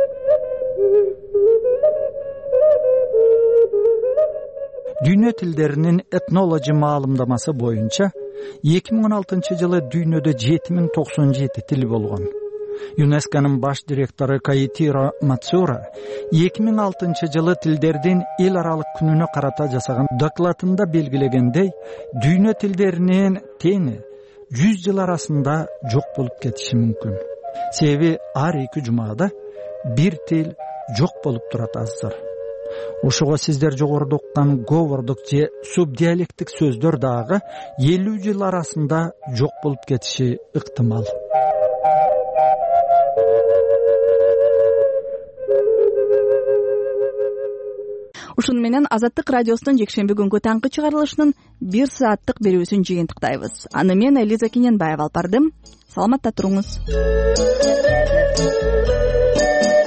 Дүйнө тилдеринин этнологи маалымдамасы боюнча эки миң он алтынчы жылы дүйнөдө жети миң токсон жети тил болгон. ЮНЕСКОнун баш директору Каитиро Мацура эки миң алтынчы жылы тилдердин эл аралык күнүнө карата жасаган докладында белгилегендей, дүйнө тилдеринин тени жүз жыл арасында жок болуп кетиши мүмкүн. Себеби ар эки жумада бир тил жок болуп турат азыр. ошого сиздер жогоруда уккан говордук же субдиалекттик сөздөр дагы элүү жыл арасында жок болуп кетиши ыктымал. Ушуну менен Азаттык радиосунун жекшемби күнгү таңкы чыгарылышынын бир сааттык берүүсүн жыйынтыктайбыз. Аны мен Элиза Кененбаева алып бардым. Саламатта туруңуз.